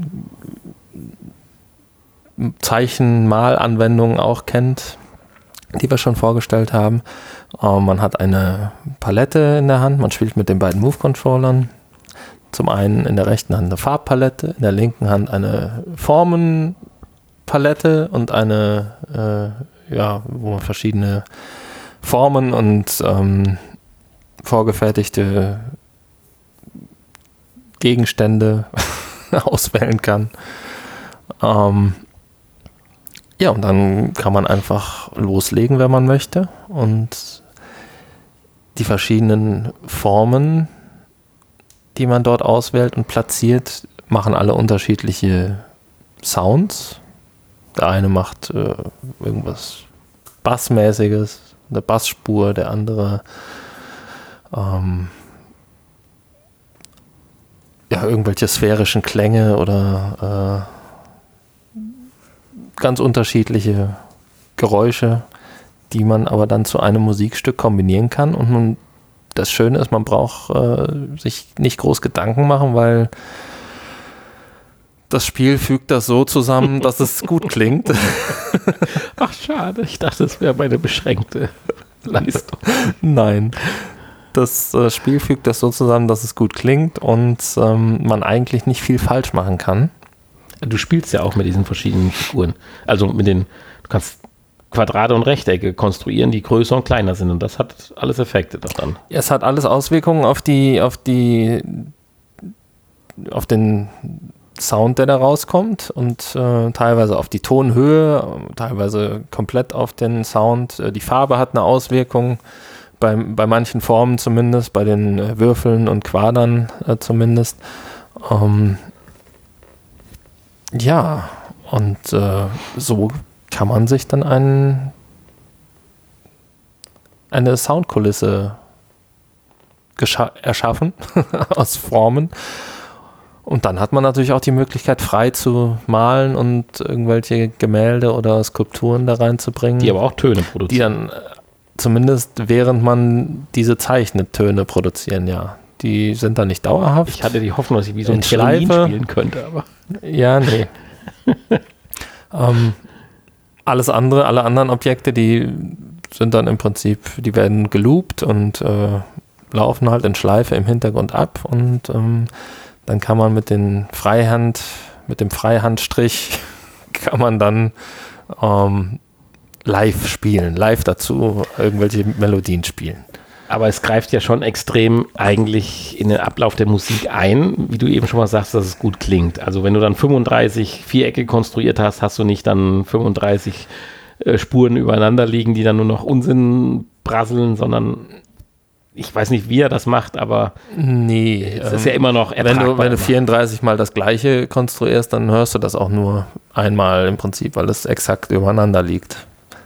Zeichenmalanwendungen auch kennt, die wir schon vorgestellt haben. Ähm, man hat eine Palette in der Hand, man spielt mit den beiden Move-Controllern. Zum einen in der rechten Hand eine Farbpalette, in der linken Hand eine Formenpalette und eine, äh, ja, wo man verschiedene Formen und ähm, vorgefertigte Gegenstände auswählen kann. Ähm, ja, und dann kann man einfach loslegen, wenn man möchte. Und die verschiedenen Formen, die man dort auswählt und platziert, machen alle unterschiedliche Sounds. Der eine macht äh, irgendwas Bassmäßiges, eine Bassspur, der andere ähm, ja, irgendwelche sphärischen Klänge oder äh, ganz unterschiedliche Geräusche, die man aber dann zu einem Musikstück kombinieren kann. Und nun, das Schöne ist, man braucht äh, sich nicht groß Gedanken machen, weil das Spiel fügt das so zusammen, dass es gut klingt. Ach, schade. Ich dachte, das wäre meine beschränkte Leistung. Nein. Das äh, Spiel fügt das so zusammen, dass es gut klingt und ähm, man eigentlich nicht viel falsch machen kann. Du spielst ja auch mit diesen verschiedenen Figuren. Also mit den, du kannst Quadrate und Rechtecke konstruieren, die größer und kleiner sind. Und das hat alles Effekte daran. Es hat alles Auswirkungen auf die, auf die, auf den Sound, der da rauskommt und äh, teilweise auf die Tonhöhe, teilweise komplett auf den Sound. Die Farbe hat eine Auswirkung, bei, bei manchen Formen zumindest, bei den äh, Würfeln und Quadern äh, zumindest. Ähm, ja, und äh, so kann man sich dann einen, eine Soundkulisse gescha- erschaffen aus Formen. Und dann hat man natürlich auch die Möglichkeit, frei zu malen und irgendwelche Gemälde oder Skulpturen da reinzubringen. Die aber auch Töne produzieren. Die dann äh, zumindest während man diese zeichnet, Töne produzieren, ja. Die sind dann nicht dauerhaft. Ich hatte die Hoffnung, dass ich wie so ein Theremin spielen könnte, aber. Ja, nee. ähm, alles andere, alle anderen Objekte, die sind dann im Prinzip, die werden geloopt und äh, laufen halt in Schleife im Hintergrund ab und ähm, dann kann man mit den Freihand, mit dem Freihandstrich kann man dann ähm, live spielen, live dazu irgendwelche Melodien spielen. Aber es greift ja schon extrem eigentlich in den Ablauf der Musik ein, wie du eben schon mal sagst, dass es gut klingt. Also wenn du dann fünfunddreißig Vierecke konstruiert hast, hast du nicht dann fünfunddreißig äh, Spuren übereinander liegen, die dann nur noch Unsinn prasseln, sondern ich weiß nicht, wie er das macht, aber nee, es ähm, ist ja immer noch ertragbar. Wenn du, wenn du vierunddreißig Mal das Gleiche konstruierst, dann hörst du das auch nur einmal im Prinzip, weil es exakt übereinander liegt.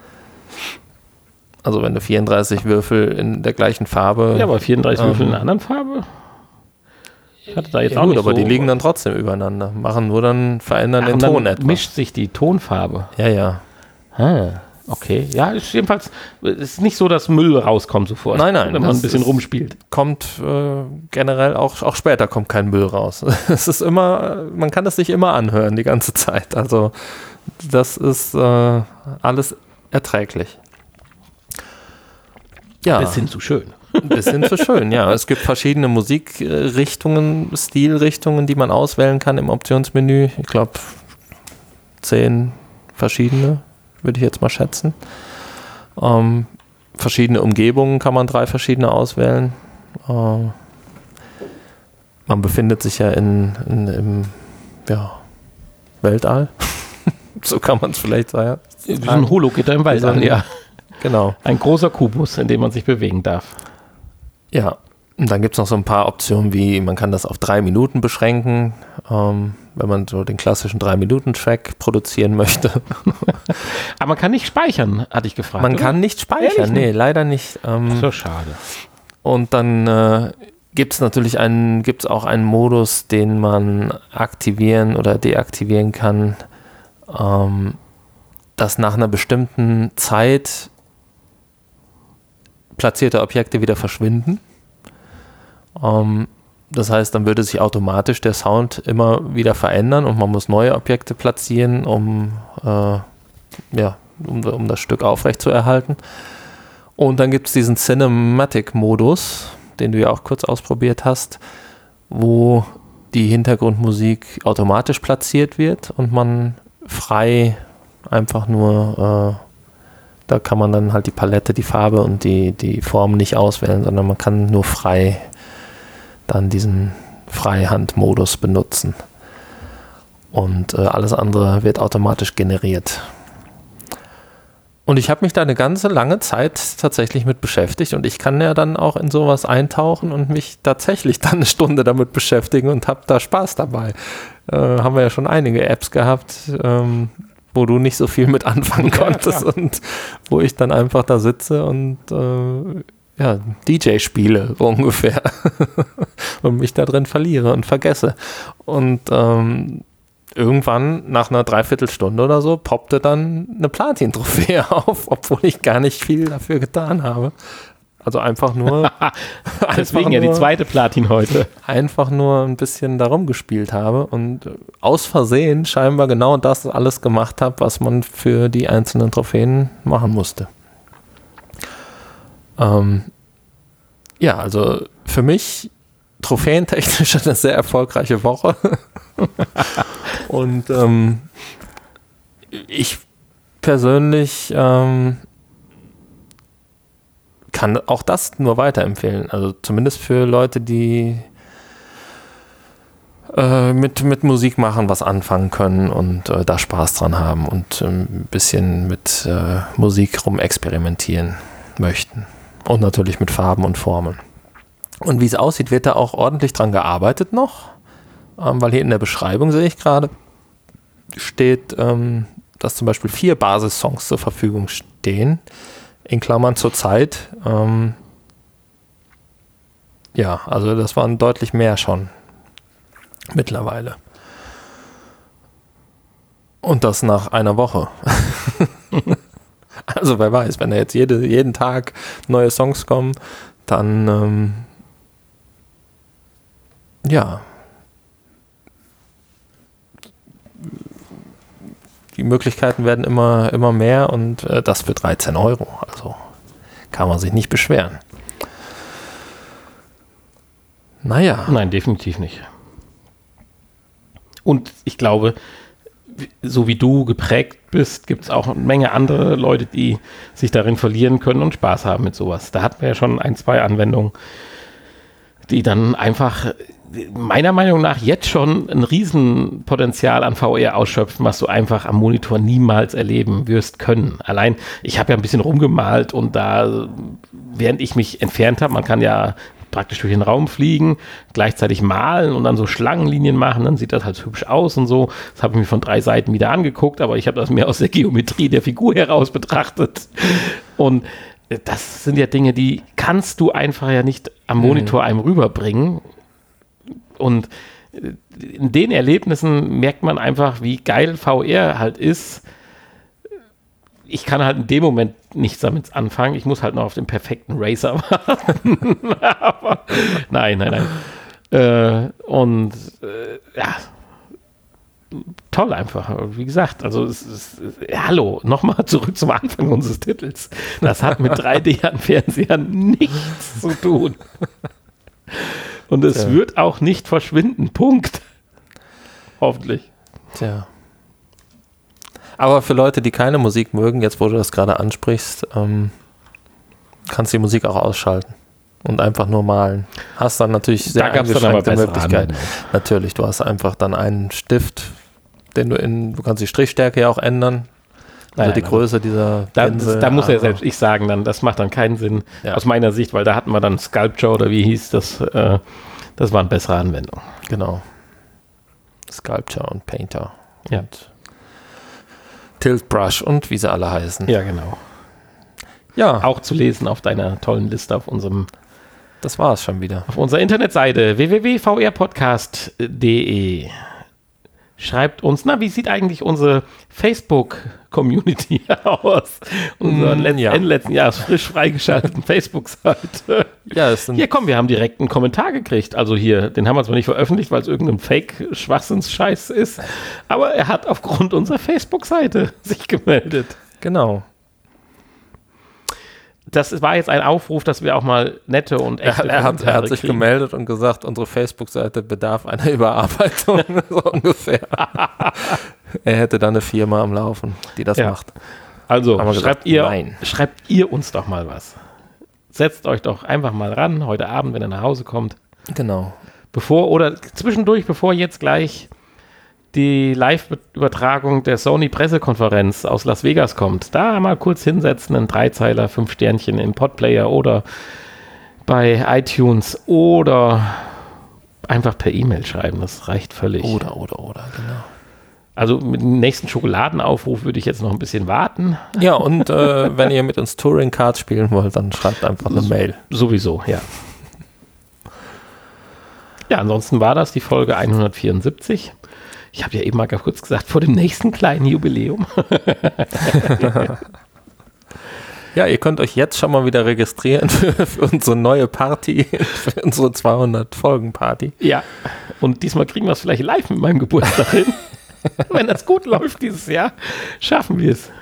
Also wenn du vierunddreißig Würfel in der gleichen Farbe... Ja, aber vierunddreißig ähm, Würfel in einer anderen Farbe? Ich hatte da jetzt ja, auch gut, nicht aber so, die liegen dann trotzdem übereinander. Machen nur dann, verändern ach, den dann Ton etwas. Mischt sich die Tonfarbe. Ja, ja. Ah, okay. Ja, ist jedenfalls, es ist nicht so, dass Müll rauskommt sofort. Nein, nein. Wenn man ein bisschen rumspielt. Kommt äh, generell auch, auch später kommt kein Müll raus. Es ist immer, man kann das sich immer anhören, die ganze Zeit. Also das ist äh, alles erträglich. Ja. Bis hin zu schön. Ein bisschen zu schön, ja. Es gibt verschiedene Musikrichtungen, Stilrichtungen, die man auswählen kann im Optionsmenü. Ich glaube, zehn verschiedene, würde ich jetzt mal schätzen. Ähm, verschiedene Umgebungen kann man drei verschiedene auswählen. Äh, man befindet sich ja in, in im ja, Weltall. So kann man es vielleicht sagen. Wie ein Hologitter im Weltall, ja. Genau. Ein großer Kubus, in dem man sich bewegen darf. Ja, und dann gibt es noch so ein paar Optionen, wie man kann das auf drei Minuten beschränken, ähm, wenn man so den klassischen drei Minuten Track produzieren möchte. Aber man kann nicht speichern, hatte ich gefragt. Man oder? kann nicht speichern, nee, leider nicht. Ähm, so schade. Und dann äh, gibt es natürlich einen, gibt's auch einen Modus, den man aktivieren oder deaktivieren kann, ähm, dass nach einer bestimmten Zeit platzierte Objekte wieder verschwinden. Ähm, das heißt, dann würde sich automatisch der Sound immer wieder verändern und man muss neue Objekte platzieren, um, äh, ja, um, um das Stück aufrechtzuerhalten. Und dann gibt es diesen Cinematic-Modus, den du ja auch kurz ausprobiert hast, wo die Hintergrundmusik automatisch platziert wird und man frei einfach nur, äh, da kann man dann halt die Palette, die Farbe und die, die Form nicht auswählen, sondern man kann nur frei dann diesen Freihand-Modus benutzen. Und äh, alles andere wird automatisch generiert. Und ich habe mich da eine ganze lange Zeit tatsächlich mit beschäftigt und ich kann ja dann auch in sowas eintauchen und mich tatsächlich dann eine Stunde damit beschäftigen und habe da Spaß dabei. Äh, haben wir ja schon einige Apps gehabt, ähm, wo du nicht so viel mit anfangen konntest ja, und wo ich dann einfach da sitze und äh, ja, D J spiele, so ungefähr. Und mich da drin verliere und vergesse. Und ähm, irgendwann, nach einer Dreiviertelstunde oder so, poppte dann eine Platin-Trophäe auf, obwohl ich gar nicht viel dafür getan habe. Also einfach nur... Deswegen einfach ja nur, die zweite Platin heute. Einfach nur ein bisschen darum gespielt habe und aus Versehen scheinbar genau das alles gemacht habe, was man für die einzelnen Trophäen machen musste. Ähm, ja, also für mich trophäentechnisch eine sehr erfolgreiche Woche. Und ähm, ich persönlich ähm, kann auch das nur weiterempfehlen. Also zumindest für Leute, die äh, mit, mit Musik machen, was anfangen können und äh, da Spaß dran haben und äh, ein bisschen mit äh, Musik rumexperimentieren möchten. Und natürlich mit Farben und Formen. Und wie es aussieht, wird da auch ordentlich dran gearbeitet noch. Ähm, weil hier in der Beschreibung sehe ich gerade, steht, ähm, dass zum Beispiel vier Basissongs zur Verfügung stehen. In Klammern zurzeit. Ähm, ja, also das waren deutlich mehr schon mittlerweile. Und das nach einer Woche. Also wer weiß, wenn da jetzt jede, jeden Tag neue Songs kommen, dann ähm, ja, die Möglichkeiten werden immer, immer mehr und äh, das für dreizehn Euro. Also kann man sich nicht beschweren. Naja. Nein, definitiv nicht. Und ich glaube, so wie du geprägt bist, gibt es auch eine Menge andere Leute, die sich darin verlieren können und Spaß haben mit sowas. Da hatten wir ja schon ein, zwei Anwendungen, die dann einfach meiner Meinung nach jetzt schon ein Riesenpotenzial an V R ausschöpfen, was du einfach am Monitor niemals erleben wirst können. Allein, ich habe ja ein bisschen rumgemalt und da, während ich mich entfernt habe, man kann ja praktisch durch den Raum fliegen, gleichzeitig malen und dann so Schlangenlinien machen, dann sieht das halt hübsch aus und so. Das habe ich mir von drei Seiten wieder angeguckt, aber ich habe das mehr aus der Geometrie der Figur heraus betrachtet. Und das sind ja Dinge, die kannst du einfach ja nicht am Monitor einem rüberbringen. Und in den Erlebnissen merkt man einfach, wie geil V R halt ist. Ich kann halt in dem Moment nichts damit anfangen. Ich muss halt noch auf den perfekten Racer warten. Aber nein, nein, nein. Äh, und äh, ja, toll einfach. Wie gesagt, also es ist, hallo, nochmal zurück zum Anfang unseres Titels. Das hat mit drei D an Fernsehern nichts zu tun. Und es ja. wird auch nicht verschwinden. Punkt. Hoffentlich. Tja. Aber für Leute, die keine Musik mögen, jetzt wo du das gerade ansprichst, ähm, kannst du die Musik auch ausschalten und einfach nur malen. Hast dann natürlich sehr da eingeschränkte Möglichkeiten. Natürlich, du hast einfach dann einen Stift, den du in, du kannst die Strichstärke ja auch ändern. Also Nein, die Größe dieser da, Pinsel, da muss ja selbst ich sagen, dann, das macht dann keinen Sinn ja. aus meiner Sicht, weil da hatten wir dann Sculpture oder wie hieß das, äh, das waren bessere Anwendungen. Genau. Sculpture und Painter ja. und Tilt Brush und wie sie alle heißen. Ja, genau. Ja. Auch zu lesen auf deiner tollen Liste auf unserem Das war es schon wieder. Auf unserer Internetseite w w w punkt v r podcast punkt d e. Schreibt uns, na, wie sieht eigentlich unsere Facebook-Community aus? Unseren mm, ja. Ende letzten Jahres frisch freigeschalteten Facebook-Seite. Ja, das sind hier, komm, wir haben direkt einen Kommentar gekriegt. Also hier, den haben wir zwar nicht veröffentlicht, weil es irgendein Fake-Schwachsinns-Scheiß ist, aber er hat aufgrund unserer Facebook-Seite sich gemeldet. Genau. Das war jetzt ein Aufruf, dass wir auch mal nette und echte Er, er, hat, er hat sich kriegen. gemeldet und gesagt, unsere Facebook-Seite bedarf einer Überarbeitung, so ungefähr. Er hätte dann eine Firma am Laufen, die das ja. macht. Also schreibt, gesagt, ihr, nein. schreibt ihr uns doch mal was. Setzt euch doch einfach mal ran, heute Abend, wenn ihr nach Hause kommt. Genau. Bevor oder zwischendurch, bevor jetzt gleich die Live-Übertragung der Sony-Pressekonferenz aus Las Vegas kommt, da mal kurz hinsetzen, einen Dreizeiler, fünf Sternchen im Podplayer oder bei iTunes oder einfach per E-Mail schreiben, das reicht völlig. Oder, oder, oder, genau. Also mit dem nächsten Schokoladenaufruf würde ich jetzt noch ein bisschen warten. Ja, und äh, wenn ihr mit uns Touring Cards spielen wollt, dann schreibt einfach eine Mail. Sowieso, ja. Ja, ansonsten war das die Folge hundertvierundsiebzig. Ich habe ja eben mal kurz gesagt, vor dem nächsten kleinen Jubiläum. Ja, ihr könnt euch jetzt schon mal wieder registrieren für, für unsere neue Party, für unsere zweihundert-Folgen-Party. Ja, und diesmal kriegen wir es vielleicht live mit meinem Geburtstag hin. Wenn das gut läuft dieses Jahr, schaffen wir es.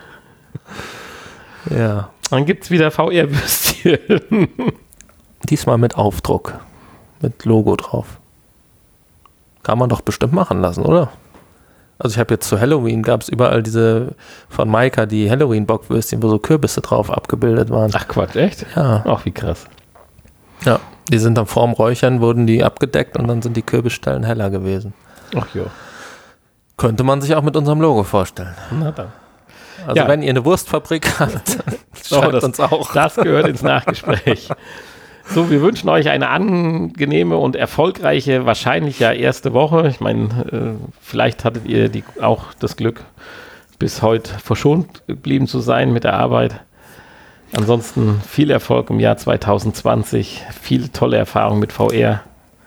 Ja. Dann gibt es wieder V R-Würstchen. Diesmal mit Aufdruck, mit Logo drauf. Kann man doch bestimmt machen lassen, oder? Also ich habe jetzt zu Halloween, gab es überall diese von Maika, die Halloween-Bockwürstchen, wo so Kürbisse drauf abgebildet waren. Ach Quatsch, echt? Ja. Ach, wie krass. Ja, die sind dann vorm Räuchern, wurden die abgedeckt und dann sind die Kürbisstellen heller gewesen. Ach ja. Könnte man sich auch mit unserem Logo vorstellen. Na dann. Also ja. Wenn ihr eine Wurstfabrik habt, schreibt das, uns auch. Das gehört ins Nachgespräch. So, wir wünschen euch eine angenehme und erfolgreiche, wahrscheinlich ja erste Woche. Ich meine, äh, vielleicht hattet ihr die, auch das Glück, bis heute verschont geblieben zu sein mit der Arbeit. Ansonsten viel Erfolg im Jahr zwanzig zwanzig, viele tolle Erfahrungen mit V R.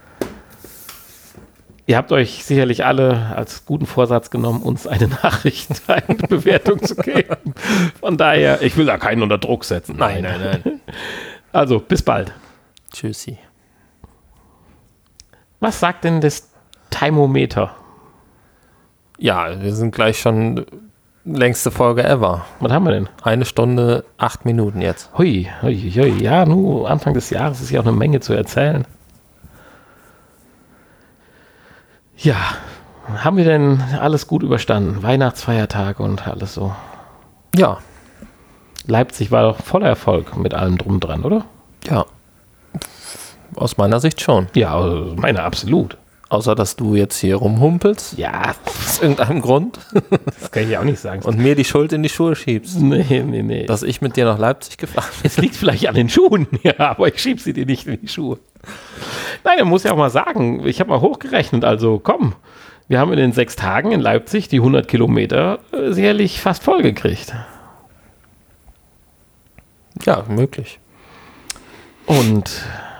Ihr habt euch sicherlich alle als guten Vorsatz genommen, uns eine Nachricht, eine Bewertung zu geben. Von daher, ich will da keinen unter Druck setzen. Nein, nein, nein. Also, bis bald. Tschüssi. Was sagt denn das Thermometer? Ja, wir sind gleich schon längste Folge ever. Was haben wir denn? Eine Stunde, acht Minuten jetzt. Hui, hui, hui. Ja, nur Anfang des Jahres ist ja auch eine Menge zu erzählen. Ja, haben wir denn alles gut überstanden? Weihnachtsfeiertag und alles so? Ja. Leipzig war doch voller Erfolg mit allem drum dran, oder? Ja. Aus meiner Sicht schon. Ja, aus meiner absolut. Außer, dass du jetzt hier rumhumpelst. Ja. Aus irgendeinem Grund. Das kann ich auch nicht sagen. Und mir die Schuld in die Schuhe schiebst. Nee, nee, nee. Dass ich mit dir nach Leipzig gefahren bin. Es liegt vielleicht an den Schuhen, ja, aber ich schieb sie dir nicht in die Schuhe. Nein, man muss ja auch mal sagen, ich habe mal hochgerechnet, also komm, wir haben in den sechs Tagen in Leipzig die hundert Kilometer äh, sicherlich fast voll gekriegt. Ja, möglich. Und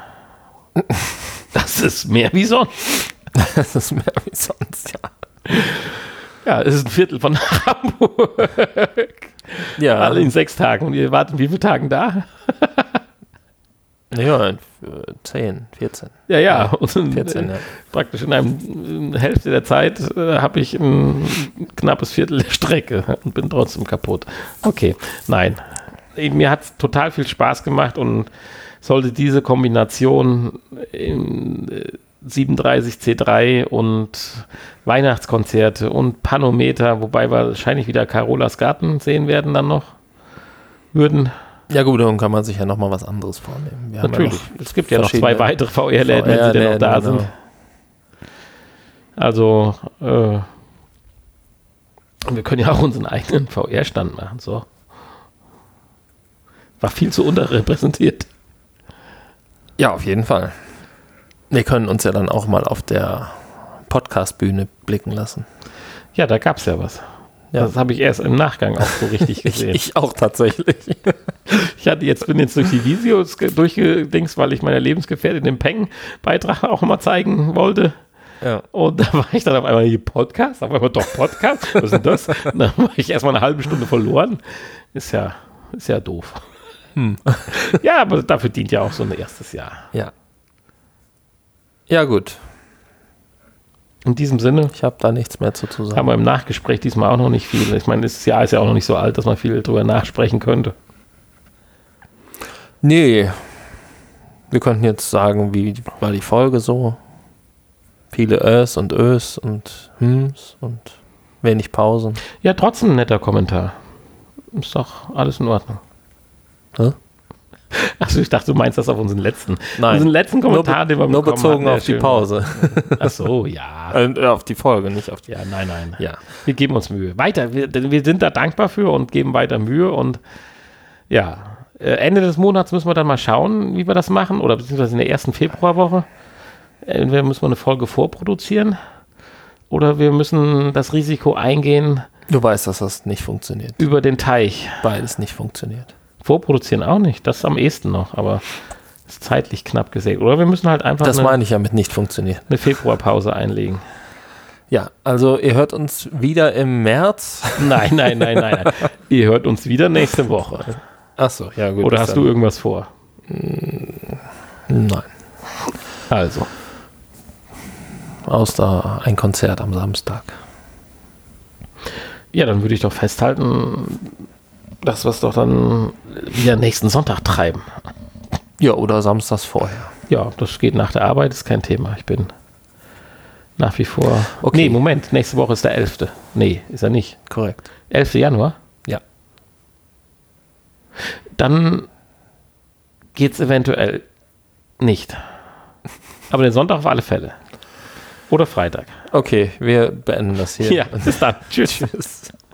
das ist mehr wie sonst. Das ist mehr wie sonst, ja. Ja, es ist ein Viertel von Hamburg. Ja. Alle in sechs Tagen. Und ihr wartet wie viele Tagen da? Ja, zehn, vierzehn. Ja, ja. Und vierzehn, ja. Praktisch in einer Hälfte der Zeit äh, habe ich ein knappes Viertel der Strecke und bin trotzdem kaputt. Okay, nein. Mir hat es total viel Spaß gemacht und sollte diese Kombination in siebenunddreißig C drei und Weihnachtskonzerte und Panometer, wobei wir wahrscheinlich wieder Carolas Garten sehen werden dann noch, würden. Ja gut, dann kann man sich ja nochmal was anderes vornehmen. Wir Natürlich, ja es gibt ja noch zwei weitere V R-Läden, wenn sie denn noch da genau. sind. Also, äh, wir können ja auch unseren eigenen V R-Stand machen, so. War viel zu unterrepräsentiert. Ja, auf jeden Fall. Wir können uns ja dann auch mal auf der Podcast-Bühne blicken lassen. Ja, da gab es ja was. Ja. Das habe ich erst im Nachgang auch so richtig gesehen. ich, ich auch tatsächlich. Ich hatte jetzt, bin jetzt durch die Videos durchgedingst, weil ich meiner Lebensgefährtin den Peng-Beitrag auch mal zeigen wollte. Ja. Und da war ich dann auf einmal hier Podcast, auf einmal doch Podcast. Was ist denn das? Und dann war ich erstmal eine halbe Stunde verloren. Ist ja, ist ja doof. Hm. Ja, aber dafür dient ja auch so ein erstes Jahr. Ja. Ja, gut. In diesem Sinne. Ich habe da nichts mehr zu, zu sagen. Haben wir im Nachgespräch diesmal auch noch nicht viel. Ich meine, das Jahr ist ja auch noch nicht so alt, dass man viel drüber nachsprechen könnte. Nee. Wir könnten jetzt sagen, wie war die Folge so? Viele Ös und Ös und Hms und wenig Pausen. Ja, trotzdem ein netter Kommentar. Ist doch alles in Ordnung. Hä? Achso, ich dachte, du meinst das auf unseren letzten. Nein. Unseren letzten Kommentar, nur, den wir nur bezogen hatten, auf die Pause. Achso, ja. Äh, auf die Folge, nicht auf die. Ja, nein, nein. Ja. Wir geben uns Mühe. Weiter, wir, wir sind da dankbar für und geben weiter Mühe und ja, Ende des Monats müssen wir dann mal schauen, wie wir das machen oder beziehungsweise in der ersten Februarwoche. Entweder müssen wir eine Folge vorproduzieren oder wir müssen das Risiko eingehen. Du weißt, dass das nicht funktioniert. Über den Teich. Beides nicht funktioniert. Vorproduzieren auch nicht, das ist am ehesten noch, aber ist zeitlich knapp gesägt. Oder wir müssen halt einfach das eine, meine ich ja mit nicht funktioniert. eine Februarpause einlegen. Ja, also ihr hört uns wieder im März. Nein, nein, nein, nein. nein. Ihr hört uns wieder nächste Woche. Ach so, ja gut. Oder hast du irgendwas vor? Nein. Also. Außer ein Konzert am Samstag. Ja, dann würde ich doch festhalten, dass wir es doch dann wieder nächsten Sonntag treiben. Ja, oder samstags vorher. Ja, das geht nach der Arbeit, ist kein Thema. Ich bin nach wie vor... Okay. Nee, Moment, nächste Woche ist der elfte Nee, ist er nicht. Korrekt. elfter Januar Ja. Dann geht es eventuell nicht. Aber den Sonntag auf alle Fälle. Oder Freitag. Okay, wir beenden das hier. Ja, bis dann. Tschüss. Tschüss.